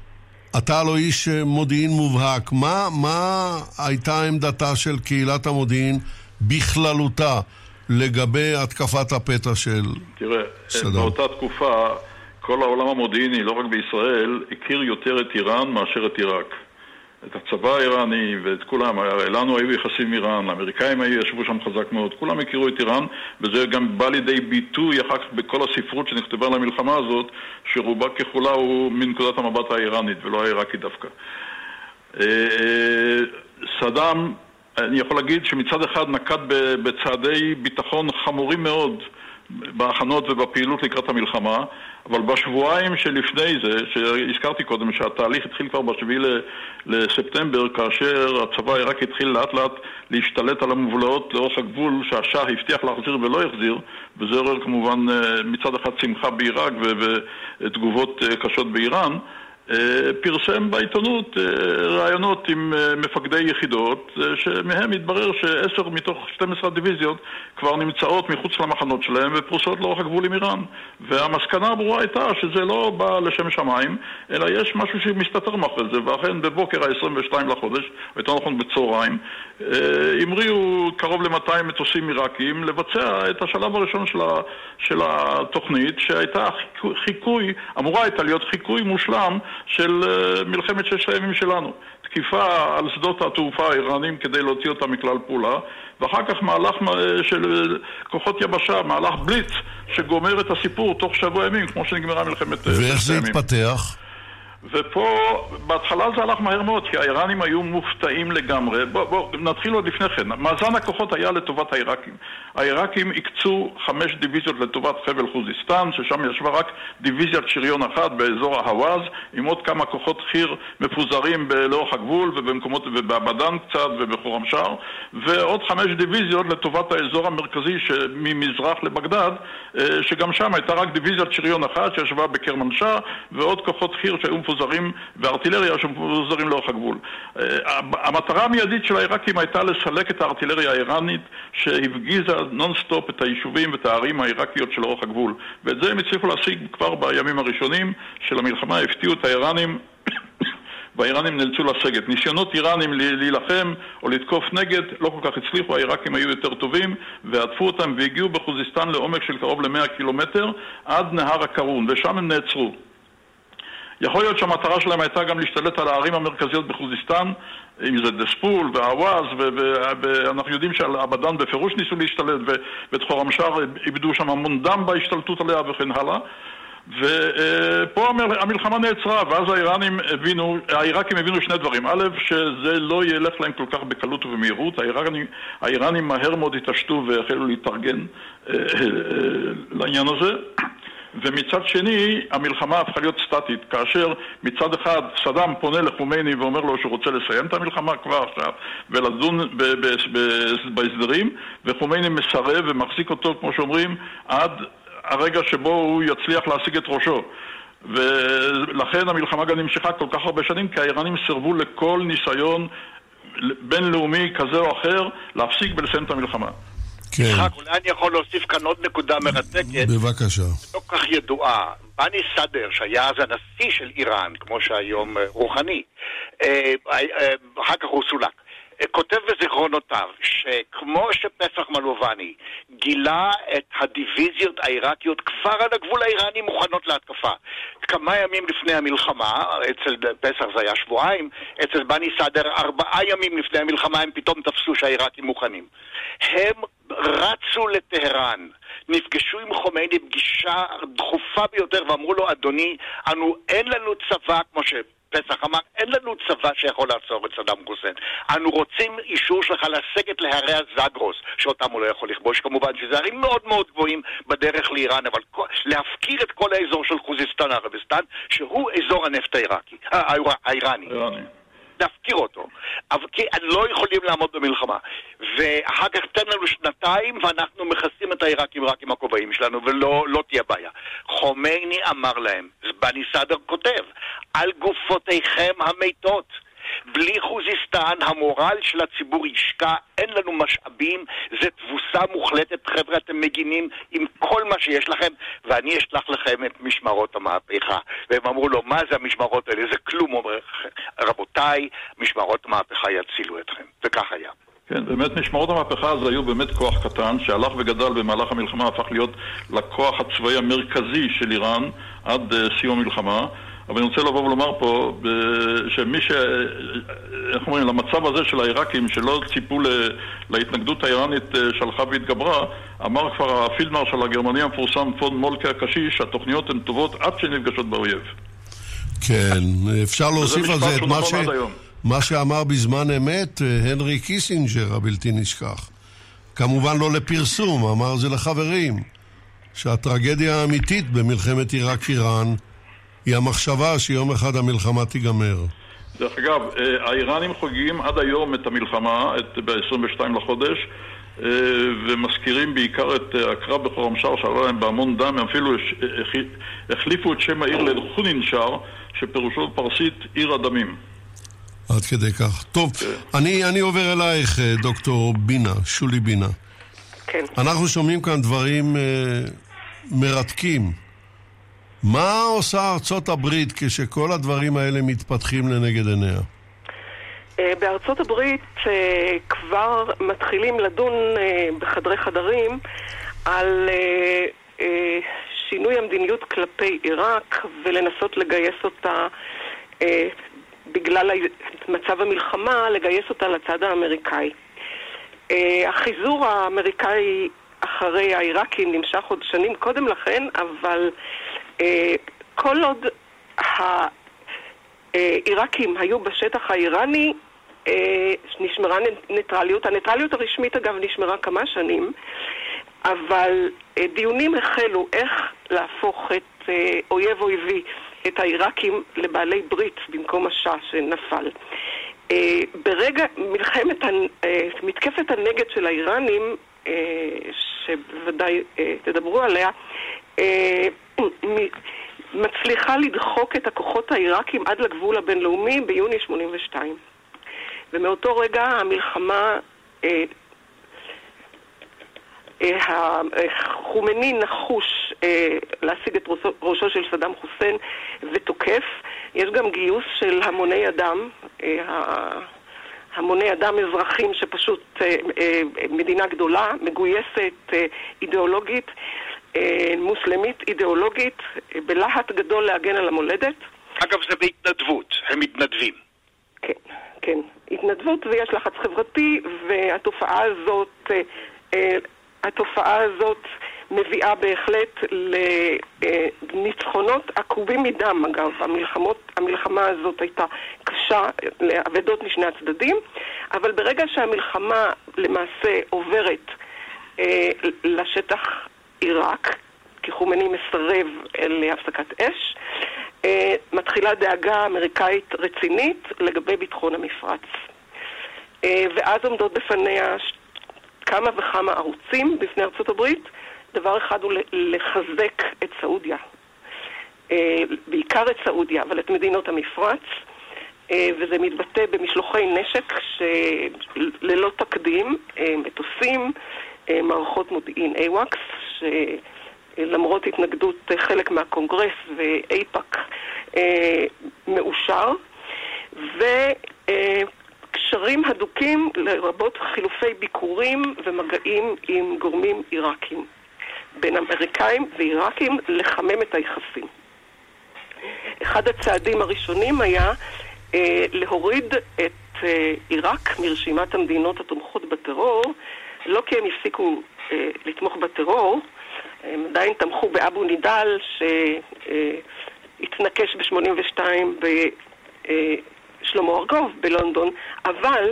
אתה לא איש מודיעין מובהק. מה, מה הייתה עמדתה של קהילת המודיעין בכללותה לגבי התקפת הפתע של תראה, סדאם? באותה תקופה כל העולם המודיעיני, לא רק בישראל, הכיר יותר את איראן מאשר את עיראק. את הצבא האיראני ואת כולם, לנו היו יחסים עם איראן, האמריקאים היו, ישבו שם חזק מאוד, כולם הכירו את איראן, וזה גם בא לידי ביטוי אחר כך בכל הספרות שנכתבה על המלחמה הזאת, שרובה ככולה הוא מנקודת המבט האיראנית ולא העיראקי דווקא. סדאם אני יכול להגיד שמצד אחד נקט בצעדי ביטחון חמורים מאוד בהכנות ובפעילות לקראת המלחמה, אבל בשבועיים שלפני זה, שהזכרתי קודם שהתהליך התחיל כבר בשביעי לספטמבר, כאשר הצבא העיראקי התחיל לאט לאט להשתלט על המובלעות לאורך הגבול שהשאה הבטיח להחזיר ולא יחזיר, וזה עורר כמובן מצד אחד שמחה בעיראק ותגובות קשות באיראן, פרסם בעיתונות רעיונות עם מפקדי יחידות שמהם התברר שעשר מתוך שתים עשרה דיוויזיות כבר נמצאות מחוץ למחנות שלהם ופרוסות לאורך הגבול עם איראן, והמסקנה הברורה הייתה שזה לא בא לשם שמיים אלא יש משהו שמסתתר מאחורי זה, ואכן בבוקר ה-עשרים ושניים לחודש, יותר נכון בצהריים, המריאו קרוב ל-מאתיים מטוסים עיראקים לבצע את השלב הראשון של, ה, של התוכנית שהייתה חיקוי, אמורה הייתה להיות חיקוי מושלם של מלחמת ששת הימים שלנו. תקיפה על שדות התעופה האיראנים כדי להוציא אותה מכלל פעולה, ואחר כך מהלך של כוחות יבשה, מהלך בליץ שגומר את הסיפור תוך שבוע ימים, כמו שנגמרה מלחמת ששת הימים. ואיך זה התפתח? ופה, בהתחלה זה הלך מהר מאוד, כי האיראנים היו מופתעים לגמרי. בוא, בוא, נתחיל עוד לפני כן. מאזן הכוחות היה לטובת העיראקים. העיראקים הקצו חמש דיוויזיות לטובת חבל חוזיסטן, ששם ישבה רק דיוויזיית שריון אחת באזור ההוואז, עם עוד כמה כוחות חיר מפוזרים לאורך הגבול, ובמקומות, ובאבדן קצת, ובחורמשאר, ועוד חמש דיוויזיות לטובת האזור המרכזי ממזרח לבגדד, שגם שם הייתה רק דיוויזיית שריון אחת, שישבה בקרמנשah, ועוד כוחות חיר שהיו מפוזרים, וארטילריה שמפוזרים לאורך הגבול. המטרה המיידית של העיראקים הייתה לסלק את הארטילריה האיראנית שהפגיזה נונסטופ את היישובים ואת הערים העיראקיות של אורך הגבול. ואת זה הם הצליחו להשיג כבר בימים הראשונים של המלחמה, הפתיעו את האיראנים והאיראנים נאלצו לסגת. ניסיונות איראנים להילחם או לתקוף נגד לא כל כך הצליחו, העיראקים היו יותר טובים ועטפו אותם והגיעו בחוזיסטן לעומק של קרוב ל-מאה קילומטר עד נהר הקרון, ושם הם נעצרו. יכול להיות שהמטרה שלהם הייתה גם להשתלט על הערים המרכזיות בחוזיסטן, אם זה דספול והאווז, ואנחנו יודעים שהאבדן בפירוש ניסו להשתלט, ואת חורמשאר איבדו שם המון דם בהשתלטות עליה וכן הלאה. ופה המלחמה נעצרה, ואז האיראנים הבינו, העיראקים הבינו שני דברים. א', שזה לא ילך להם כל כך בקלות ובמהירות. האיראנים, האיראנים מהר מאוד התעשתו והחלו להתארגן לעניין הזה. ומצד שני, המלחמה הפכה להיות סטטית, כאשר מצד אחד סדאם פונה לחומייני ואומר לו שהוא רוצה לסיים את המלחמה כבר עכשיו ולדון בהסדרים, וחומייני מסרב ומחזיק אותו, כמו שאומרים, עד הרגע שבו הוא יצליח להשיג את ראשו. ולכן המלחמה גם נמשכה כל כך הרבה שנים, כי האיראנים סירבו לכל ניסיון בינלאומי כזה או אחר להפסיק ולסיים את המלחמה. כן. אולי אני יכול להוסיף כאן עוד נקודה מרתקת. בבקשה. לא כך ידועה. בני סאדר, שהיה אז הנשיא של איראן, כמו שהיום רוחני, אחר כך הוא סולק, כותב בזיכרונותיו שכמו שפסח מלובני גילה את הדיוויזיות העיראקיות כבר על הגבול האיראני מוכנות להתקפה. כמה ימים לפני המלחמה, אצל פסח זה היה שבועיים, אצל בני סאדר ארבעה ימים לפני המלחמה הם פתאום תפסו שהעיראקים מוכנים. הם רצו לטהרן, נפגשו עם חומייני פגישה דחופה ביותר ואמרו לו, אדוני, אנו אין לנו צבא כמו ש... פסח אמר, אין לנו צבא שיכול לעצור את סדאם חוסיין. אנו רוצים אישור שלך לסגת להרי הזאגרוס, שאותם הוא לא יכול לכבוש, כמובן שזה הרים מאוד מאוד גבוהים בדרך לאיראן, אבל להפקיר את כל האזור של חוזיסטן ערביסטן, שהוא אזור הנפט העיראקי, האיראני. להפקיר אותו. אבל כי לא יכולים לעמוד במלחמה. ואחר כך תן לנו שנתיים, ואנחנו מכסים את העיראקים רק עם הכובעים שלנו, ולא לא תהיה בעיה. חומייני אמר להם, בני סאדר כותב, על גופותיכם המיתות. בלי חוזיסטן, המורל של הציבור ישקע, אין לנו משאבים, זה תבוסה מוחלטת, חבר'ה, אתם מגינים עם כל מה שיש לכם, ואני אשלח לכם את משמרות המהפכה. והם אמרו לו, מה זה המשמרות האלה? זה כלום, אומר, רבותיי, משמרות המהפכה יצילו אתכם. וכך היה. כן, באמת משמרות המהפכה הזה היו באמת כוח קטן, שהלך וגדל במהלך המלחמה, הפך להיות לכוח הצבאי המרכזי של איראן עד uh, סיום המלחמה. אבל אני רוצה לבוא ולומר פה שמי ש... איך אומרים, למצב הזה של העיראקים שלא ציפו להתנגדות האיראנית שהלכה והתגברה, אמר כבר הפילד מרשל הגרמני המפורסם פון מולקה הקשיש שהתוכניות הן טובות עד שנפגשות באויב. כן, אפשר להוסיף על זה את מה, ש... מה שאמר בזמן אמת הנרי קיסינג'ר הבלתי נשכח. כמובן לא לפרסום, אמר זה לחברים, שהטרגדיה האמיתית במלחמת עיראק-איראן היא המחשבה שיום אחד המלחמה תיגמר. דרך אגב, האיראנים חוגגים עד היום את המלחמה, ב-עשרים ושניים לחודש, ומזכירים בעיקר את הקרב בחורמשר שעלה להם בהמון דם. הם אפילו החליפו את שם העיר לחונינשר, שפירושו בפרסית עיר הדמים. עד כדי כך. טוב, אני, אני עובר אלייך, דוקטור בינה, שולי בינה. כן. אנחנו שומעים כאן דברים אה, מרתקים. מה עושה ארצות הברית כשכל הדברים האלה מתפתחים לנגד עיניה? בארצות הברית כבר מתחילים לדון בחדרי חדרים על שינוי המדיניות כלפי עיראק ולנסות לגייס אותה בגלל מצב המלחמה, לגייס אותה לצד האמריקאי. החיזור האמריקאי אחרי העיראקים נמשך עוד שנים קודם לכן, אבל כל עוד העיראקים היו בשטח האיראני, נשמרה ניטרליות. הניטרליות הרשמית אגב נשמרה כמה שנים, אבל דיונים החלו איך להפוך את אויב אויבי, את העיראקים, לבעלי ברית במקום השאה שנפל. ברגע מלחמת, מתקפת הנגד של האיראנים, שבוודאי תדברו עליה, מצליחה לדחוק את הכוחות העיראקים עד לגבול הבינלאומי ביוני שמונים ושתיים. ומאותו רגע המלחמה, אה, אה, חומני נחוש אה, להשיג את ראשו, ראשו של סדאם חוסיין ותוקף. יש גם גיוס של המוני אדם, אה, המוני אדם אזרחים שפשוט אה, אה, מדינה גדולה, מגויסת אה, אידיאולוגית, אה, מוסלמית אידיאולוגית, אה, בלהט גדול להגן על המולדת. אגב, זה בהתנדבות, הם מתנדבים. כן, כן. התנדבות ויש לחץ חברתי, והתופעה הזאת, התופעה הזאת מביאה בהחלט לניצחונות עקובים מדם. אגב, המלחמות, המלחמה הזאת הייתה קשה לעבדות משני הצדדים, אבל ברגע שהמלחמה למעשה עוברת לשטח עיראק, כי חומני מסרב להפסקת אש, מתחילה דאגה אמריקאית רצינית לגבי ביטחון המפרץ. ואז עומדות בפניה כמה וכמה ערוצים בפני ארצות הברית. דבר אחד הוא לחזק את סעודיה, בעיקר את סעודיה, אבל את מדינות המפרץ, וזה מתבטא במשלוחי נשק שללא תקדים, מטוסים, מערכות מודיעין איוואקס, ש... למרות התנגדות חלק מהקונגרס ואיפאק אה, מאושר, וקשרים הדוקים לרבות חילופי ביקורים ומגעים עם גורמים עיראקים, בין אמריקאים ועיראקים, לחמם את היחסים. אחד הצעדים הראשונים היה אה, להוריד את אה, עיראק מרשימת המדינות התומכות בטרור, לא כי הם הפסיקו אה, לתמוך בטרור, הם עדיין תמכו באבו נידל שהתנקש ב-שמונים ושתיים בשלמה ארגוב בלונדון, אבל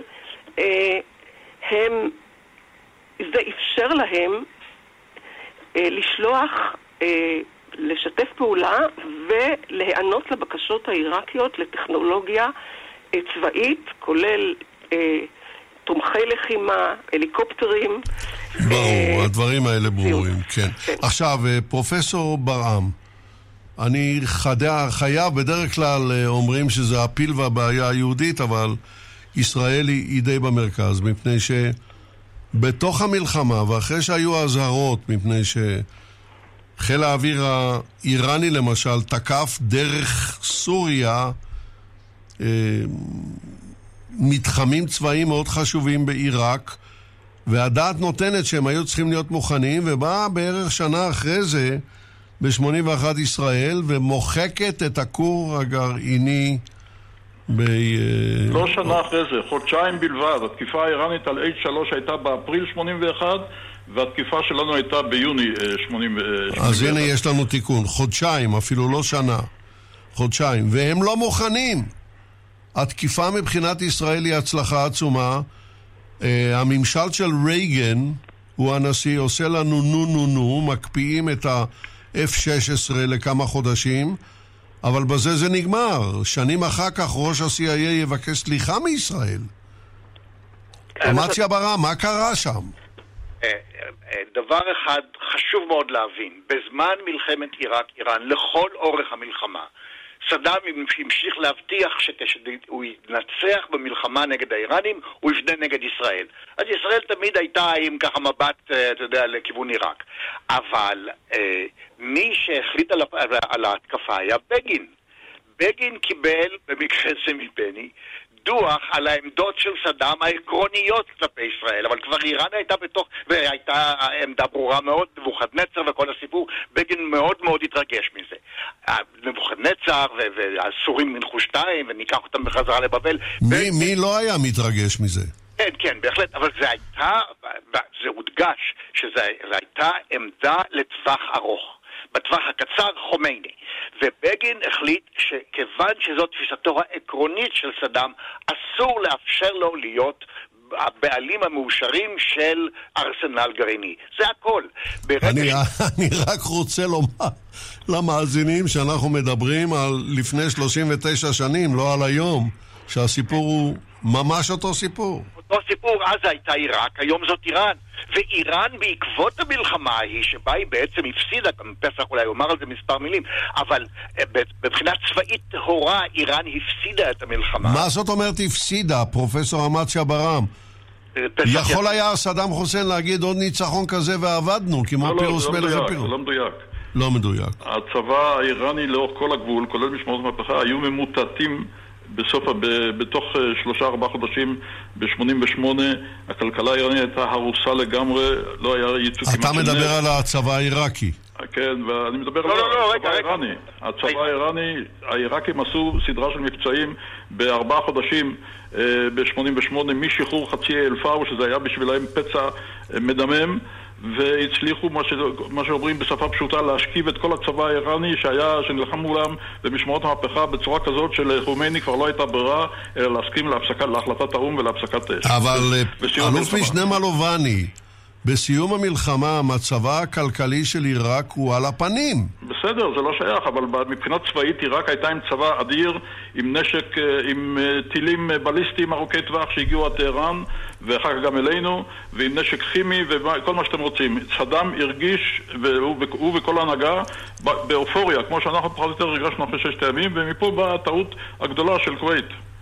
הם, זה אפשר להם לשלוח, לשתף פעולה ולהיענות לבקשות העיראקיות לטכנולוגיה צבאית, כולל תומכי לחימה, הליקופטרים. ברור, הדברים האלה ברורים, כן. עכשיו, פרופסור ברעם, אני חייב, בדרך כלל אומרים שזה הפיל והבעיה היהודית, אבל ישראל היא די במרכז, מפני שבתוך המלחמה, ואחרי שהיו הזהרות, מפני שחיל האוויר האיראני למשל תקף דרך סוריה מתחמים צבאיים מאוד חשובים בעיראק, והדעת נותנת שהם היו צריכים להיות מוכנים, ובאה בערך שנה אחרי זה, ב-שמונים ואחת ישראל, ומוחקת את הכור הגרעיני ב... לא שנה אחרי זה, חודשיים בלבד. התקיפה האיראנית על אייץ' שלוש הייתה באפריל שמונים ואחת, והתקיפה שלנו הייתה ביוני שמונים ואחת. אז הנה יש לנו תיקון, חודשיים, אפילו לא שנה. חודשיים, והם לא מוכנים. התקיפה מבחינת ישראל היא הצלחה עצומה. הממשל של רייגן, הוא הנשיא, עושה לנו נו נו נו, מקפיאים את ה-אף שש עשרה לכמה חודשים, אבל בזה זה נגמר. שנים אחר כך ראש ה-סי איי איי יבקש סליחה מישראל. אמציה ברם, מה קרה שם? דבר אחד חשוב מאוד להבין, בזמן מלחמת עיראק איראן, לכל אורך המלחמה, סדאם המשיך להבטיח שכשהוא ינצח במלחמה נגד האיראנים, הוא יפנה נגד ישראל. אז ישראל תמיד הייתה עם ככה מבט, אתה יודע, לכיוון עיראק. אבל אה, מי שהחליט על, על ההתקפה היה בגין. בגין קיבל, במקרה זה מבני, דוח על העמדות של סדאם העקרוניות כלפי ישראל, אבל כבר איראן הייתה בתוך, והייתה עמדה ברורה מאוד, נבוכדנצר וכל הסיפור, בגין מאוד מאוד התרגש מזה. נבוכדנצר והסורים מנחו שתיים, וניקח אותם בחזרה לבבל. מי, מי לא היה מתרגש מזה? כן, כן, בהחלט, אבל זה הייתה, זה הודגש, שזו הייתה עמדה לטווח ארוך. בטווח הקצר חומייני. ובגין החליט שכיוון שזאת תפיסתו העקרונית של סדאם, אסור לאפשר לו להיות הבעלים המאושרים של ארסנל גרעיני. זה הכל. אני, אני רק רוצה לומר למאזינים שאנחנו מדברים על לפני שלושים ותשע שנים, לא על היום, שהסיפור הוא ממש אותו סיפור. אותו סיפור, אז הייתה עיראק, היום זאת איראן. ואיראן בעקבות המלחמה ההיא, שבה היא בעצם הפסידה, גם פסח אולי אומר על זה מספר מילים, אבל בבחינה צבאית טהורה, איראן הפסידה את המלחמה. מה זאת אומרת הפסידה, פרופסור אמציה ברם? יכול היה סדאם חוסיין להגיד עוד ניצחון כזה ועבדנו, כמו פירוס מלך הפירוס. לא מדויק. לא מדויק. הצבא האיראני לאורך כל הגבול, כולל משמעות מהפכה, היו ממוטטים בסוף, בתוך שלושה ארבעה חודשים, ב-שמונים ושמונה, הכלכלה האיראנית הייתה הרוסה לגמרי, לא היה ייצוג כמעט של נפט. אתה מדבר על הצבא העיראקי. כן, ואני מדבר לא, על לא, לא, הצבא האיראני. הצבא האיראני, העיראקים עשו סדרה של מבצעים בארבעה חודשים ב-שמונים ושמונה, משחרור חצי אלפאו, שזה היה בשבילהם פצע מדמם, והצליחו, מה, ש... מה שאומרים בשפה פשוטה, להשכיב את כל הצבא האיראני שהיה, שנלחם מולם במשמעות המהפכה בצורה כזאת שלחומייני כבר לא הייתה ברירה, אלא להסכים להפסקה, להחלטת האום ולהפסקת אש. אבל אלוף משנה מלובני, בסיום המלחמה מצבה הכלכלי של עיראק הוא על הפנים. בסדר, זה לא שייך, אבל מבחינת צבאית עיראק הייתה עם צבא אדיר, עם נשק, עם טילים בליסטיים ארוכי טווח שהגיעו עד טהרן ואחר כך גם אלינו, ועם נשק כימי וכל מה שאתם רוצים. סדאם הרגיש, והוא וכל ההנהגה, באופוריה, כמו שאנחנו פחות יותר הרגשנו אחרי ששת הימים, ומפה באה הטעות הגדולה של כווית.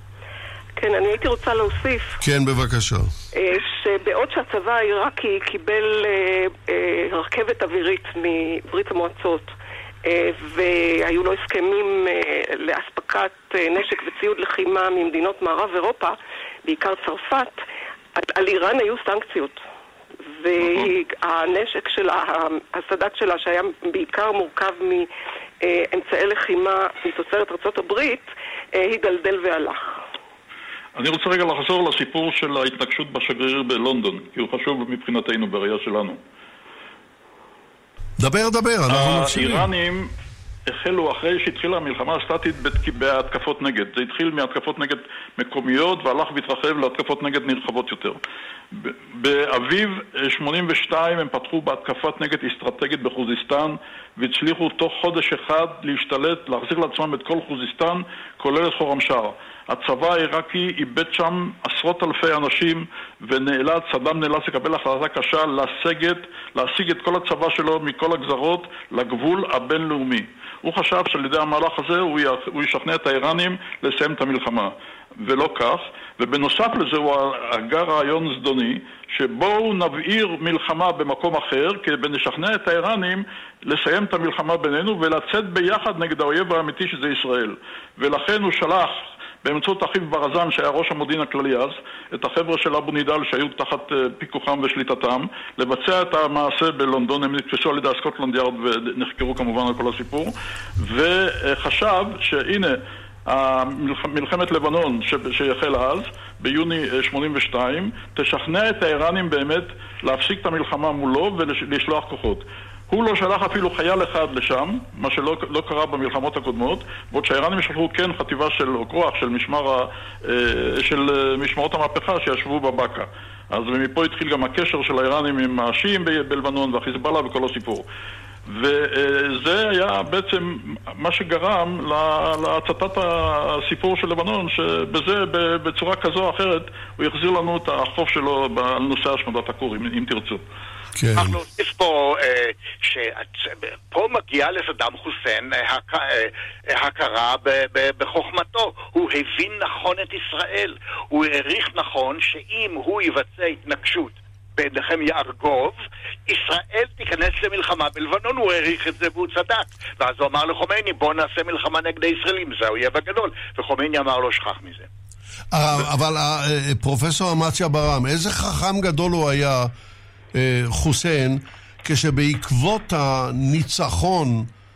כן, אני הייתי רוצה להוסיף. כן, בבקשה. שבעוד שהצבא העיראקי קיבל רכבת אווירית מברית המועצות, והיו לו הסכמים לאספקת נשק וציוד לחימה ממדינות מערב אירופה, בעיקר צרפת, על איראן היו סנקציות. והנשק שלה, הסד"כ שלה, שהיה בעיקר מורכב מאמצעי לחימה מתוצרת ארצות הברית, הידלדל והלך. אני רוצה רגע לחזור לסיפור של ההתנגשות בשגריר בלונדון, כי הוא חשוב מבחינתנו בראייה שלנו. דבר, דבר, אנחנו מקשיבים. האיראנים החלו אחרי שהתחילה המלחמה הסטטית בהתקפות נגד. זה התחיל מהתקפות נגד מקומיות והלך והתרחב להתקפות נגד נרחבות יותר. באביב שמונים ושתיים הם פתחו בהתקפת נגד אסטרטגית בחוזיסטן והצליחו תוך חודש אחד להשתלט, להחזיר לעצמם את כל חוזיסטן, כולל את חורמשר. הצבא העיראקי איבד שם עשרות אלפי אנשים ונאלץ, סדאם נאלץ לקבל החלטה קשה לסגת, להשיג את כל הצבא שלו מכל הגזרות לגבול הבינלאומי. הוא חשב שעל ידי המהלך הזה הוא ישכנע את האיראנים לסיים את המלחמה, ולא כך. ובנוסף לזה הוא הגה רעיון זדוני שבואו נבעיר מלחמה במקום אחר כדי לשכנע את האיראנים לסיים את המלחמה בינינו ולצאת ביחד נגד האויב האמיתי שזה ישראל. ולכן הוא שלח באמצעות אחיו ברזן שהיה ראש המודיעין הכללי אז, את החבר'ה של אבו נידל שהיו תחת פיקוחם ושליטתם, לבצע את המעשה בלונדון. הם נתפסו על ידי הסקוטלנד יארד ונחקרו כמובן על כל הסיפור, וחשב שהנה מלחמת לבנון שהחלה אז, ביוני שמונים ושתיים, תשכנע את האיראנים באמת להפסיק את המלחמה מולו ולשלוח כוחות. הוא לא שלח אפילו חייל אחד לשם, מה שלא לא קרה במלחמות הקודמות, בעוד שהאיראנים שלחו כן חטיבה של, או כוח של, משמר, של משמרות המהפכה שישבו בבקה. אז מפה התחיל גם הקשר של האיראנים עם השיעים בלבנון והחיזבאללה וכל הסיפור. וזה היה בעצם מה שגרם להצתת הסיפור של לבנון, שבזה בצורה כזו או אחרת הוא יחזיר לנו את החוף שלו בנושא השמדת הכורים, אם תרצו. אנחנו נוסיף פה שפה מגיעה לסדאם חוסיין הכרה בחוכמתו. הוא הבין נכון את ישראל, הוא העריך נכון שאם הוא יבצע התנגשות בנחמיה ארגוב, ישראל תיכנס למלחמה בלבנון. הוא העריך את זה והוא צדק, ואז הוא אמר לחומייני, בוא נעשה מלחמה נגד הישראלים, זה האויב הגדול, וחומייני אמר לו שכח מזה. אבל פרופסור אמציה ברם, איזה חכם גדול הוא היה חוסיין, כשבעקבות הניצחון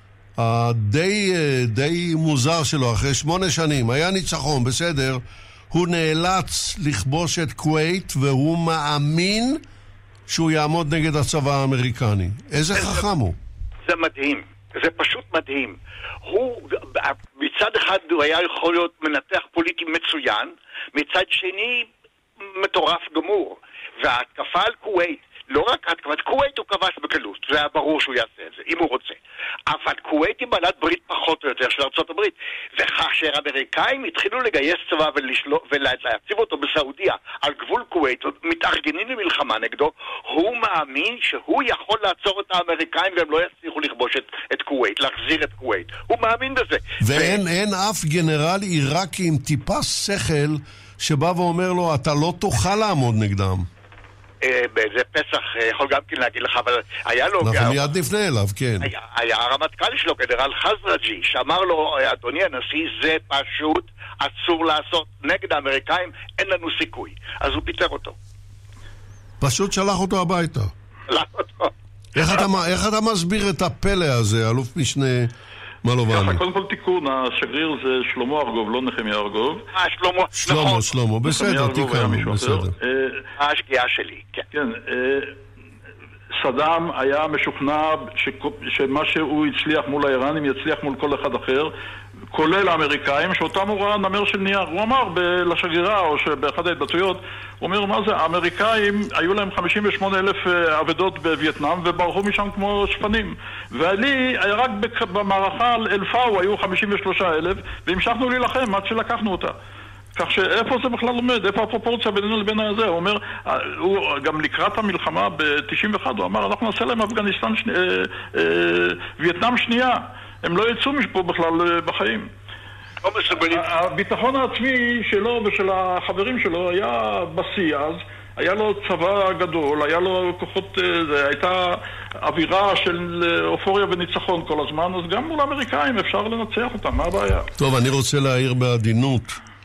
הדי די מוזר שלו אחרי שמונה שנים, היה ניצחון, בסדר, הוא נאלץ לכבוש את כווית, והוא מאמין שהוא יעמוד נגד הצבא האמריקני. איזה חכם הוא? זה מדהים, זה פשוט מדהים. הוא, מצד אחד הוא היה יכול להיות מנתח פוליטי מצוין, מצד שני מטורף גמור. וההתקפה על כווית, לא רק התקפת כווית הוא כבש בקלות, זה היה ברור שהוא יעשה את זה, אם הוא רוצה. אבל כווית היא בעלת ברית פחות או יותר של ארצות הברית, וכאשר האמריקאים התחילו לגייס צבא ולשלו, ולהציב אותו בסעודיה על גבול כווית, מתארגנים למלחמה נגדו, הוא מאמין שהוא יכול לעצור את האמריקאים והם לא יצליחו לכבוש את, את כווית, להחזיר את כווית. הוא מאמין בזה. ואין ו... אין אף גנרל עיראקי עם טיפה שכל שבא ואומר לו, אתה לא תוכל לעמוד נגדם. באיזה פסח יכול גם כן להגיד לך, אבל היה לו... אנחנו מיד נפנה אליו, כן. היה, היה הרמטכ"ל שלו, גנרל חזרג'י, שאמר לו, אדוני הנשיא, זה פשוט אסור לעשות נגד האמריקאים, אין לנו סיכוי. אז הוא פיטר אותו. פשוט שלח אותו הביתה. שלח אותו. איך אתה, איך אתה מסביר את הפלא הזה, אלוף משנה מלובני? קודם כל תיקון, השגריר זה שלמה ארגוב, לא נחמיה ארגוב. אה, שלמה, שלמה, שלמה, בסדר, תיקנו, בסדר. השגיאה שלי, כן. כן, סדאם היה משוכנע שמה שהוא הצליח מול האיראנים יצליח מול כל אחד אחר, כולל האמריקאים, שאותם הוא ראה נמר של נייר. הוא אמר לשגרירה, או שבאחד ההתבטאויות, הוא אומר, מה זה, האמריקאים היו להם חמישים ושמונה אלף עבדות בווייטנאם, וברחו משם כמו שפנים. ולי, רק במערכה על אלפאו היו חמישים ושלושה אלף, והמשכנו להילחם עד שלקחנו אותה. כך שאיפה זה בכלל עומד? איפה הפרופורציה בינינו לבין הזה? הוא אומר, הוא גם לקראת המלחמה ב-תשעים ואחת, הוא אמר, אנחנו נעשה להם אפגניסטן, שני, אה, אה, וייטנאם שנייה. הם לא יצאו מפה בכלל בחיים. הביטחון העצמי שלו ושל החברים שלו היה בשיא אז, היה לו צבא גדול, היה לו כוחות, זה, הייתה אווירה של אופוריה וניצחון כל הזמן, אז גם מול האמריקאים אפשר לנצח אותם, מה הבעיה? טוב, אני רוצה להעיר בעדינות,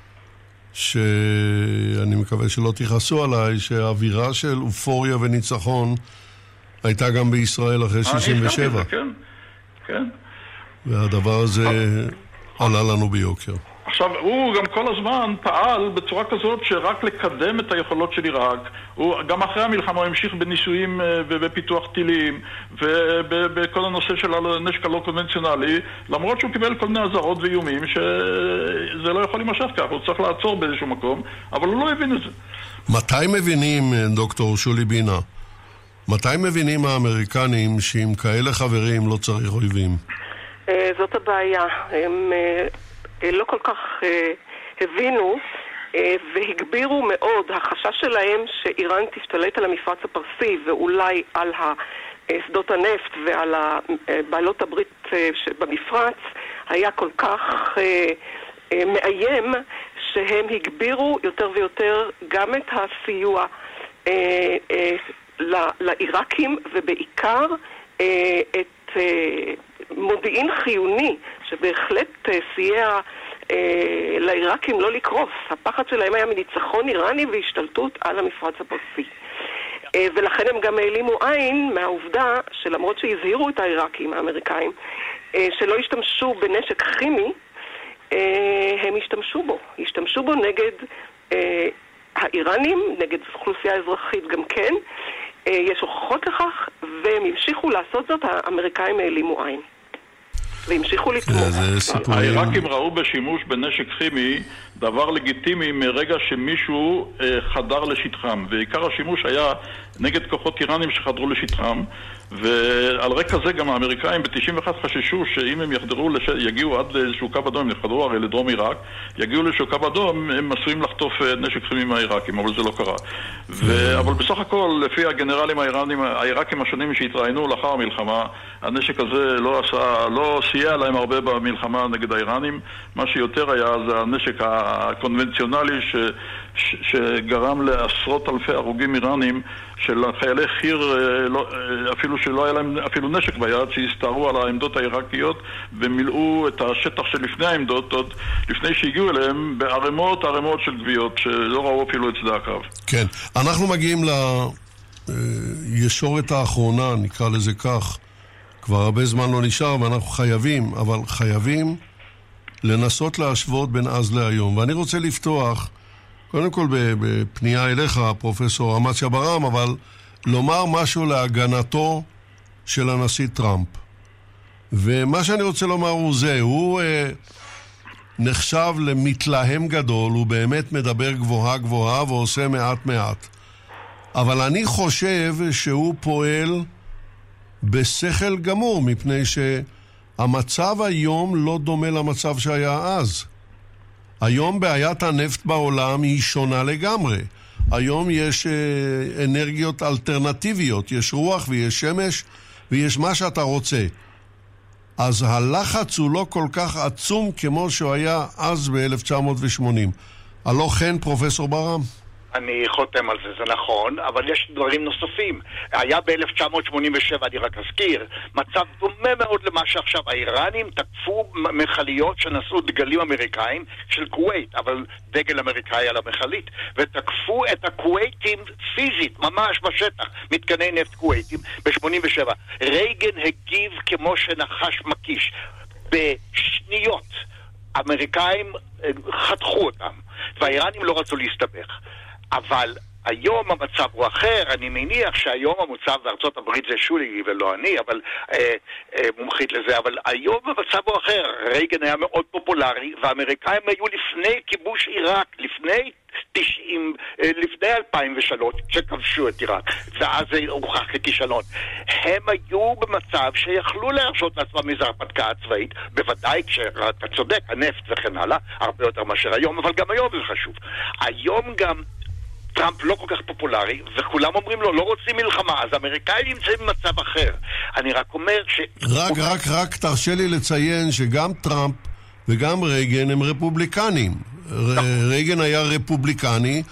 שאני מקווה שלא תכעסו עליי, שהאווירה של אופוריה וניצחון הייתה גם בישראל אחרי שישים ושבע. כן, כן. והדבר הזה עלה לנו ביוקר. עכשיו, הוא גם כל הזמן פעל בצורה כזאת שרק לקדם את היכולות של עיראק. הוא גם אחרי המלחמה הוא המשיך בניסויים ובפיתוח טילים ובכל הנושא של הנשק הלא קונבנציונלי, למרות שהוא קיבל כל מיני הזרות ואיומים שזה לא יכול להימשך כך, הוא צריך לעצור באיזשהו מקום, אבל הוא לא הבין את זה. מתי מבינים, דוקטור שולי בינה, מתי מבינים האמריקנים שעם כאלה חברים לא צריך אויבים? זאת הבעיה. הם לא כל כך הבינו והגבירו מאוד החשש שלהם שאיראן תשתלט על המפרץ הפרסי ואולי על שדות הנפט ועל בעלות הברית במפרץ היה כל כך מאיים שהם הגבירו יותר ויותר גם את הסיוע לעיראקים ובעיקר את מודיעין חיוני שבהחלט סייע אה, לעיראקים לא לקרוס. הפחד שלהם היה מניצחון איראני והשתלטות על המפרץ הפרסי. אה, ולכן הם גם העלימו עין מהעובדה שלמרות שהזהירו את העיראקים, האמריקאים, אה, שלא השתמשו בנשק כימי, אה, הם השתמשו בו. השתמשו בו נגד אה, האיראנים, נגד אוכלוסייה אזרחית גם כן, יש הוכחות לכך, והם המשיכו לעשות זאת, האמריקאים העלימו עין. והמשיכו לתמוך. העיראקים ראו בשימוש בנשק כימי דבר לגיטימי מרגע שמישהו חדר לשטחם, ועיקר השימוש היה נגד כוחות איראנים שחדרו לשטחם, ועל רקע זה גם האמריקאים ב-תשעים ואחת חששו שאם הם יחדרו, לש... יגיעו עד לאיזשהו קו אדום, הם יחדרו הרי לדרום עיראק, יגיעו לאיזשהו קו אדום, הם עשויים לחטוף נשק כימי מהעיראקים, אבל זה לא קרה. ו... אבל בסך הכל, לפי הגנרלים האיראנים, העיראקים השונים שהתראינו לאחר המלחמה, הנשק הזה לא עשה, לא סייע להם הרבה במלחמה נגד האיראנים. מה שיותר היה זה הנשק הקונבנציונלי ש... ש... שגרם לעשרות אלפי הרוגים איראנים של חיילי חי"ר, לא... אפילו שלא היה להם אפילו נשק ביד, שהסתערו על העמדות העיראקיות ומילאו את השטח שלפני העמדות, עוד לפני שהגיעו אליהם, בערימות, ערימות של גוויות שלא ראו אפילו את שדה הקרב. כן, אנחנו מגיעים לישורת האחרונה, נקרא לזה כך. כבר הרבה זמן לא נשאר ואנחנו חייבים, אבל חייבים לנסות להשוות בין אז להיום. ואני רוצה לפתוח, קודם כל בפנייה אליך, פרופסור אמציה ברם, אבל לומר משהו להגנתו של הנשיא טראמפ. ומה שאני רוצה לומר הוא זה, הוא אה, נחשב למתלהם גדול, הוא באמת מדבר גבוהה גבוהה ועושה מעט מעט. אבל אני חושב שהוא פועל בשכל גמור, מפני שהמצב היום לא דומה למצב שהיה אז. היום בעיית הנפט בעולם היא שונה לגמרי. היום יש אה, אנרגיות אלטרנטיביות, יש רוח ויש שמש ויש מה שאתה רוצה. אז הלחץ הוא לא כל כך עצום כמו שהוא היה אז ב-אלף תשע מאות ושמונים. הלא כן, פרופסור ברם? אני חותם על זה, זה נכון, אבל יש דברים נוספים. היה ב-אלף תשע מאות שמונים ושבע, אני רק אזכיר, מצב דומה מאוד למה שעכשיו. האיראנים תקפו מכליות שנשאו דגלים אמריקאים של כווית, אבל דגל אמריקאי על המכלית, ותקפו את הכוויתים פיזית, ממש בשטח, מתקני נפט כוויתים, ב-שמונים ושבע. רייגן הגיב כמו שנחש מקיש. בשניות, אמריקאים חתכו אותם, והאיראנים לא רצו להסתבך. אבל היום המצב הוא אחר. אני מניח שהיום המצב בארצות הברית זה שולי ולא אני, אבל אה, אה, מומחית לזה, אבל היום המצב הוא אחר. רייגן היה מאוד פופולרי, והאמריקאים היו לפני כיבוש עיראק, לפני תשעים, אה, לפני אלפיים ושלוש, שכבשו את עיראק, ואז זה הוכח ככישלון. הם היו במצב שיכלו להרשות לעצמם איזו הרפתקה הצבאית, בוודאי כשאתה צודק, הנפט וכן הלאה, הרבה יותר מאשר היום, אבל גם היום זה חשוב. היום גם טראמפ לא כל כך פופולרי, וכולם אומרים לו, לא רוצים מלחמה, אז האמריקאים נמצאים במצב אחר. אני רק אומר ש... רק, רק, רק תרשה לי לציין שגם טראמפ וגם רייגן הם רפובליקנים. רייגן היה רפובליקני,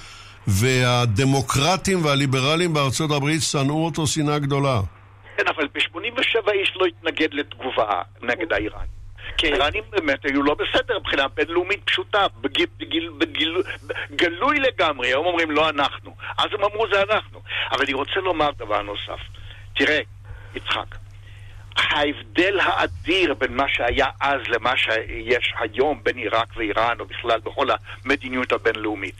והדמוקרטים והליברלים בארצות הברית שנאו אותו שנאה גדולה. כן, אבל ב-שמונים ושבע איש לא התנגד לתגובה נגד האיראן. כי האיראנים באמת היו לא בסדר מבחינה בינלאומית פשוטה, בגיל, בגיל, בגיל, גלוי לגמרי. היום אומרים לא אנחנו, אז הם אמרו זה אנחנו. אבל אני רוצה לומר דבר נוסף. תראה, יצחק, ההבדל האדיר בין מה שהיה אז למה שיש היום בין עיראק ואיראן, או בכלל בכל המדיניות הבינלאומית.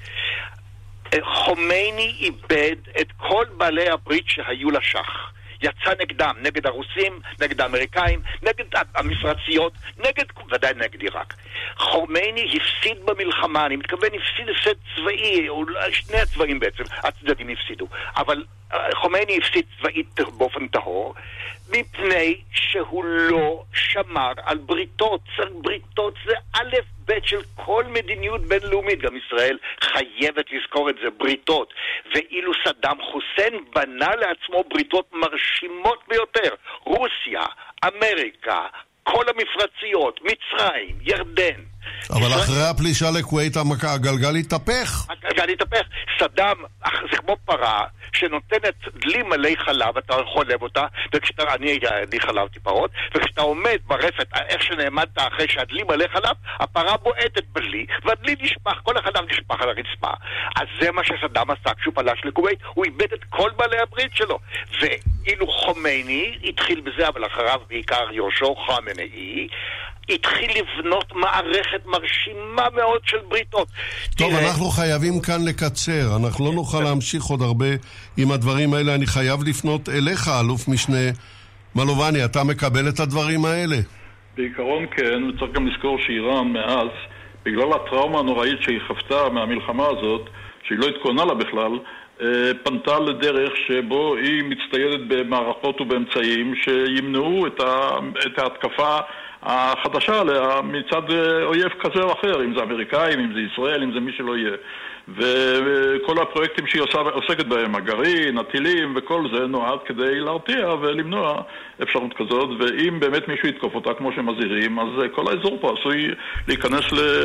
חומייני איבד את כל בעלי הברית שהיו לשח. יצא נגדם, נגד הרוסים, נגד האמריקאים, נגד המפרציות, נגד, ודאי נגד עיראק. חומייני הפסיד במלחמה, אני מתכוון הפסיד הפסד צבאי, שני הצבאים בעצם, הצדדים הפסידו, אבל חומייני הפסיד צבאית באופן טהור, מפני שהוא לא שמר על בריתות. בריתות זה א' ב' של כל מדיניות בינלאומית, גם ישראל חייבת לזכור את זה, בריתות. ואילו סדאם חוסיין בנה לעצמו בריתות מרשימות ביותר, רוסיה, אמריקה, כל המפרציות, מצרים, ירדן. אבל אחרי הפלישה לכווית הגלגל התהפך. הגלגל התהפך. סדאם, זה כמו פרה שנותנת דלי מלא חלב, אתה חולב אותה, וכשאתה, אני, אני חלבתי פרות, וכשאתה עומד ברפת, איך שנעמדת אחרי שהדלי מלא חלב, הפרה בועטת בדלי, והדלי נשפך, כל החלב נשפך על הרצפה. אז זה מה שסדאם עשה כשהוא פלש לכווית, הוא איבד את כל בעלי הברית שלו. ואילו חומייני התחיל בזה, אבל אחריו בעיקר יורשו חמינאי, התחיל לבנות מערכת מרשימה מאוד של בריתות. טוב, תראה... אנחנו חייבים כאן לקצר, אנחנו לא נוכל להמשיך עוד הרבה עם הדברים האלה. אני חייב לפנות אליך, אלוף משנה מלובני, אתה מקבל את הדברים האלה? בעיקרון כן, וצריך גם לזכור שאיראן מאז, בגלל הטראומה הנוראית שהיא חוותה מהמלחמה הזאת, שהיא לא התכוננה לה בכלל, פנתה לדרך שבו היא מצטיידת במערכות ובאמצעים שימנעו את, ה... את ההתקפה החדשה עליה מצד אויב כזה או אחר, אם זה אמריקאים, אם זה ישראל, אם זה מי שלא יהיה. וכל הפרויקטים שהיא עושה, עוסקת בהם, הגרעין, הטילים וכל זה, נועד כדי להרתיע ולמנוע אפשרות כזאת, ואם באמת מישהו יתקוף אותה כמו שמזהירים, אז כל האזור פה עשוי להיכנס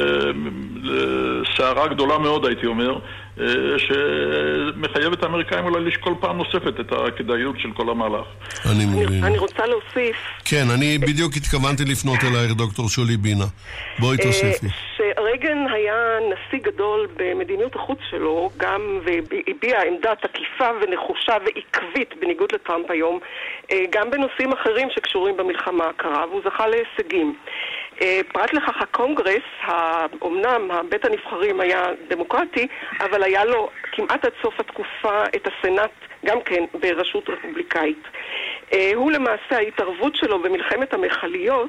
לסערה גדולה מאוד, הייתי אומר, שמחייב את האמריקאים אולי לשקול פעם נוספת את הכדאיות של כל המהלך. אני מבין. אני רוצה להוסיף. כן, אני בדיוק התכוונתי לפנות אלייך, דוקטור שולי בינה. בואי תוסיפי. שרייגן היה נשיא גדול במדיניות החוץ שלו, גם והביע עמדה תקיפה ונחושה ועקבית בניגוד לטראמפ היום, גם בנושאים אחרים שקשורים במלחמה הקרה, והוא זכה להישגים. פרט לכך הקונגרס, אומנם בית הנבחרים היה דמוקרטי, אבל היה לו כמעט עד סוף התקופה את הסנאט גם כן בראשות רפובליקאית. הוא למעשה, ההתערבות שלו במלחמת המחליות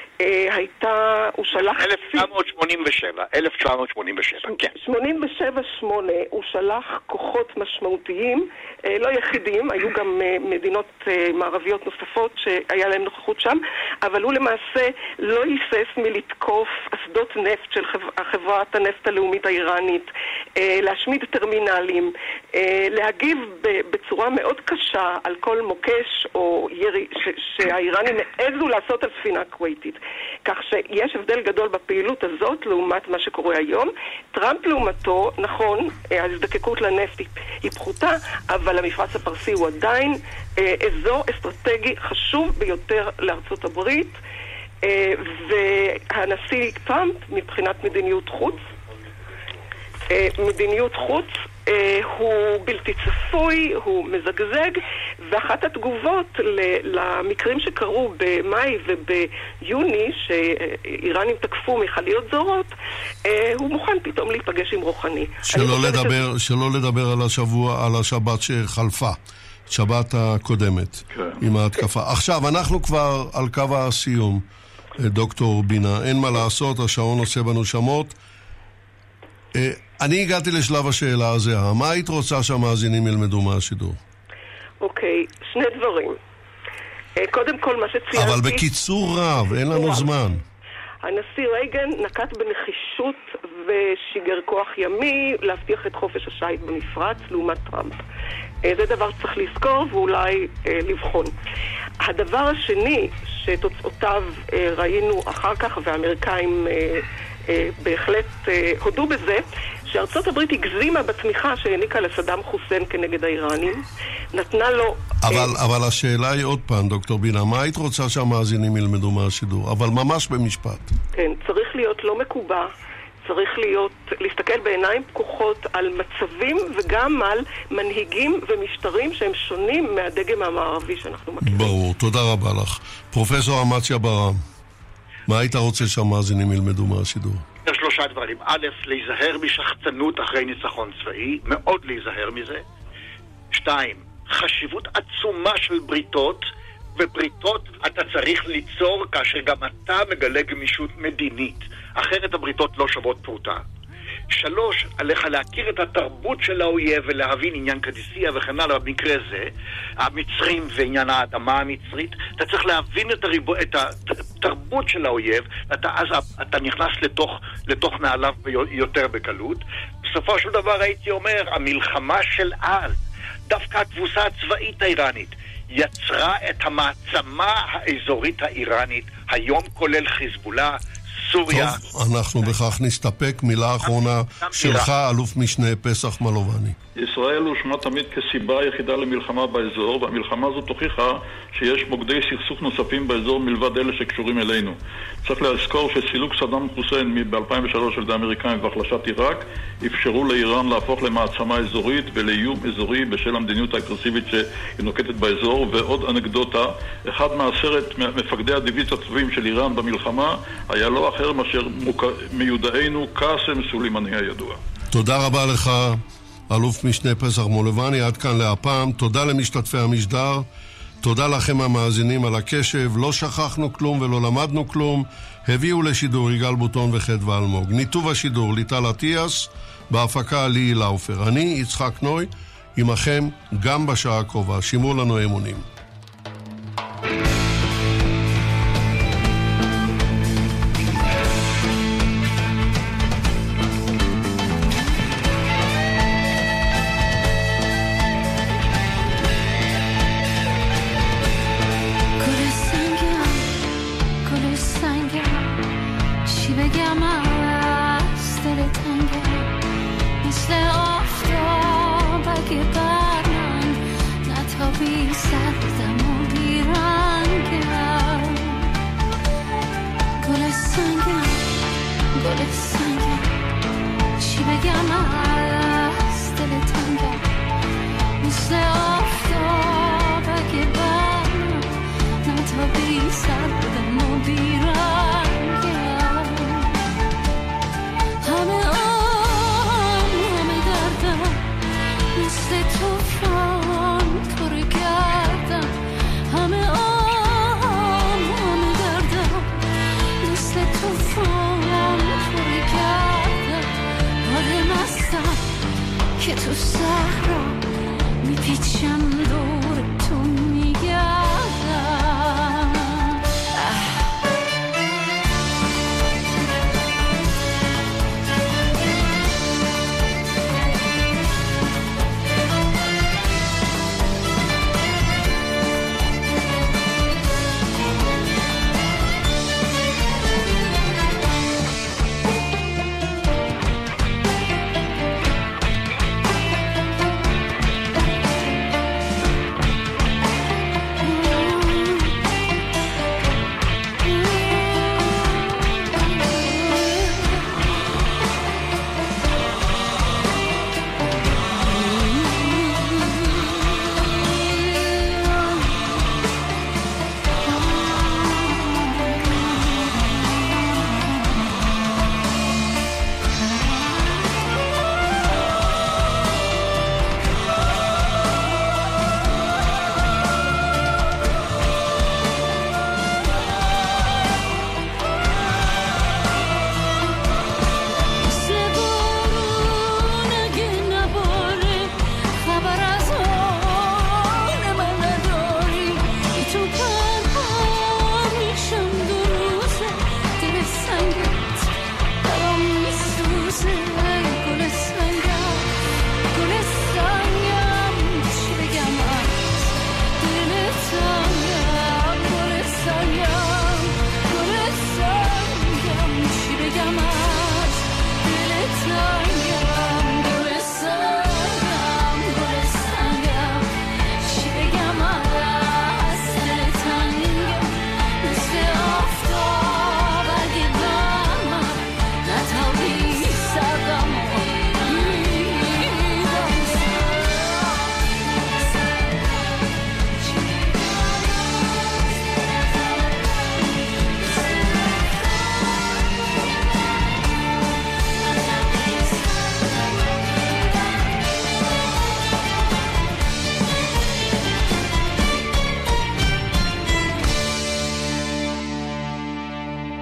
הייתה, הוא שלח... אלף תשע מאות שמונים ושבע, אלף תשע מאות שמונים ושבע, כן. שמונים ושבע שמונה הוא שלח כוחות משמעותיים, לא יחידים, היו גם מדינות מערביות נוספות שהיה להם נוכחות שם, אבל הוא למעשה לא היסס מלתקוף אסדות נפט של חברת הנפט הלאומית האיראנית, להשמיד טרמינלים, להגיב בצורה מאוד קשה על כל מוקש או ירי שהאיראנים העזו לעשות על ספינה כווייתית. כך שיש הבדל גדול בפעילות הזאת לעומת מה שקורה היום. טראמפ לעומתו, נכון, ההזדקקות לנפט היא פחותה, אבל המפרץ הפרסי הוא עדיין אה, אזור אסטרטגי חשוב ביותר לארצות הברית, אה, והנשיא טראמפ מבחינת מדיניות חוץ, אה, מדיניות חוץ אה, הוא בלתי צפוי, הוא מזגזג, ואחת התגובות למקרים שקרו במאי וביוני שאיראנים תקפו מחליות זורות, אה, הוא מוכן פתאום להיפגש עם רוחני. שלא לדבר, ש... שלא לדבר על השבוע, על השבת שחלפה, שבת הקודמת, כן. עם ההתקפה. כן. עכשיו, אנחנו כבר על קו הסיום, דוקטור בינה, אין מה לעשות, השעון עושה בנו שמות. אה, אני הגעתי לשלב השאלה הזה, מה היית רוצה שהמאזינים ילמדו מהשידור? אוקיי, שני דברים. קודם כל, מה שציינתי... אבל בקיצור רב, אין לנו זמן. הנשיא רייגן נקט בנחישות ושיגר כוח ימי להבטיח את חופש השייט במפרץ לעומת טראמפ. זה דבר שצריך לזכור ואולי לבחון. הדבר השני שתוצאותיו ראינו אחר כך, והאמריקאים בהחלט הודו בזה, שארצות הברית הגזימה בתמיכה שהעניקה לסדאם חוסיין כנגד האיראנים, נתנה לו... אבל, אבל השאלה היא עוד פעם, דוקטור בינה, מה היית רוצה שהמאזינים ילמדו מהשידור? אבל ממש במשפט. כן, צריך להיות לא מקובע, צריך להיות, להסתכל בעיניים פקוחות על מצבים וגם על מנהיגים ומשטרים שהם שונים מהדגם המערבי שאנחנו מכירים. ברור, תודה רבה לך. פרופסור אמציה ברם, מה היית רוצה שהמאזינים ילמדו מהשידור? שלושה דברים. א', להיזהר משחצנות אחרי ניצחון צבאי, מאוד להיזהר מזה. שתיים, חשיבות עצומה של בריתות, ובריתות אתה צריך ליצור כאשר גם אתה מגלה גמישות מדינית, אחרת הבריתות לא שוות פרוטה. שלוש, עליך להכיר את התרבות של האויב ולהבין עניין קדיסיה וכן הלאה. במקרה זה, המצרים ועניין האדמה המצרית, אתה צריך להבין את, הריבו, את התרבות של האויב, ואתה, אז אתה נכנס לתוך, לתוך מעליו יותר בקלות. בסופו של דבר הייתי אומר, המלחמה של אז, דווקא התבוסה הצבאית האיראנית, יצרה את המעצמה האזורית האיראנית, היום כולל חיזבאללה, סוריה. טוב, אנחנו בכך נסתפק. מילה אחרונה שלך, אלוף משנה פסח מלובני. ישראל הושמע תמיד כסיבה היחידה למלחמה באזור, והמלחמה הזאת הוכיחה שיש מוקדי סכסוך נוספים באזור מלבד אלה שקשורים אלינו. צריך לזכור שסילוק סדאם חוסיין ב-אלפיים ושלוש על ידי האמריקאים והחלשת עיראק אפשרו לאיראן להפוך למעצמה אזורית ולאיום אזורי בשל המדיניות האגרסיבית שהיא נוקטת באזור. ועוד אנקדוטה, אחד מעשרת מפקדי הדיוויזיות הצבאיים של איראן במלחמה היה לא אחר מאשר מיודענו קאסם סולימאני הידוע. תודה רבה לך, אלוף משנה פסח מולובני. עד כאן להפעם. תודה למשתתפי המשדר, תודה לכם המאזינים על הקשב. לא שכחנו כלום ולא למדנו כלום. הביאו לשידור יגאל בוטון וחדווה אלמוג. ניתוב השידור ליטל אטיאס, בהפקה ליהי לאופר. אני יצחק נוי עמכם גם בשעה הקרובה. שימו לנו אמונים. که تو صحرا میپیچم دور تو میگردم.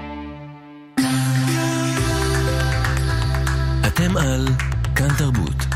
אתם על כאן תרבות.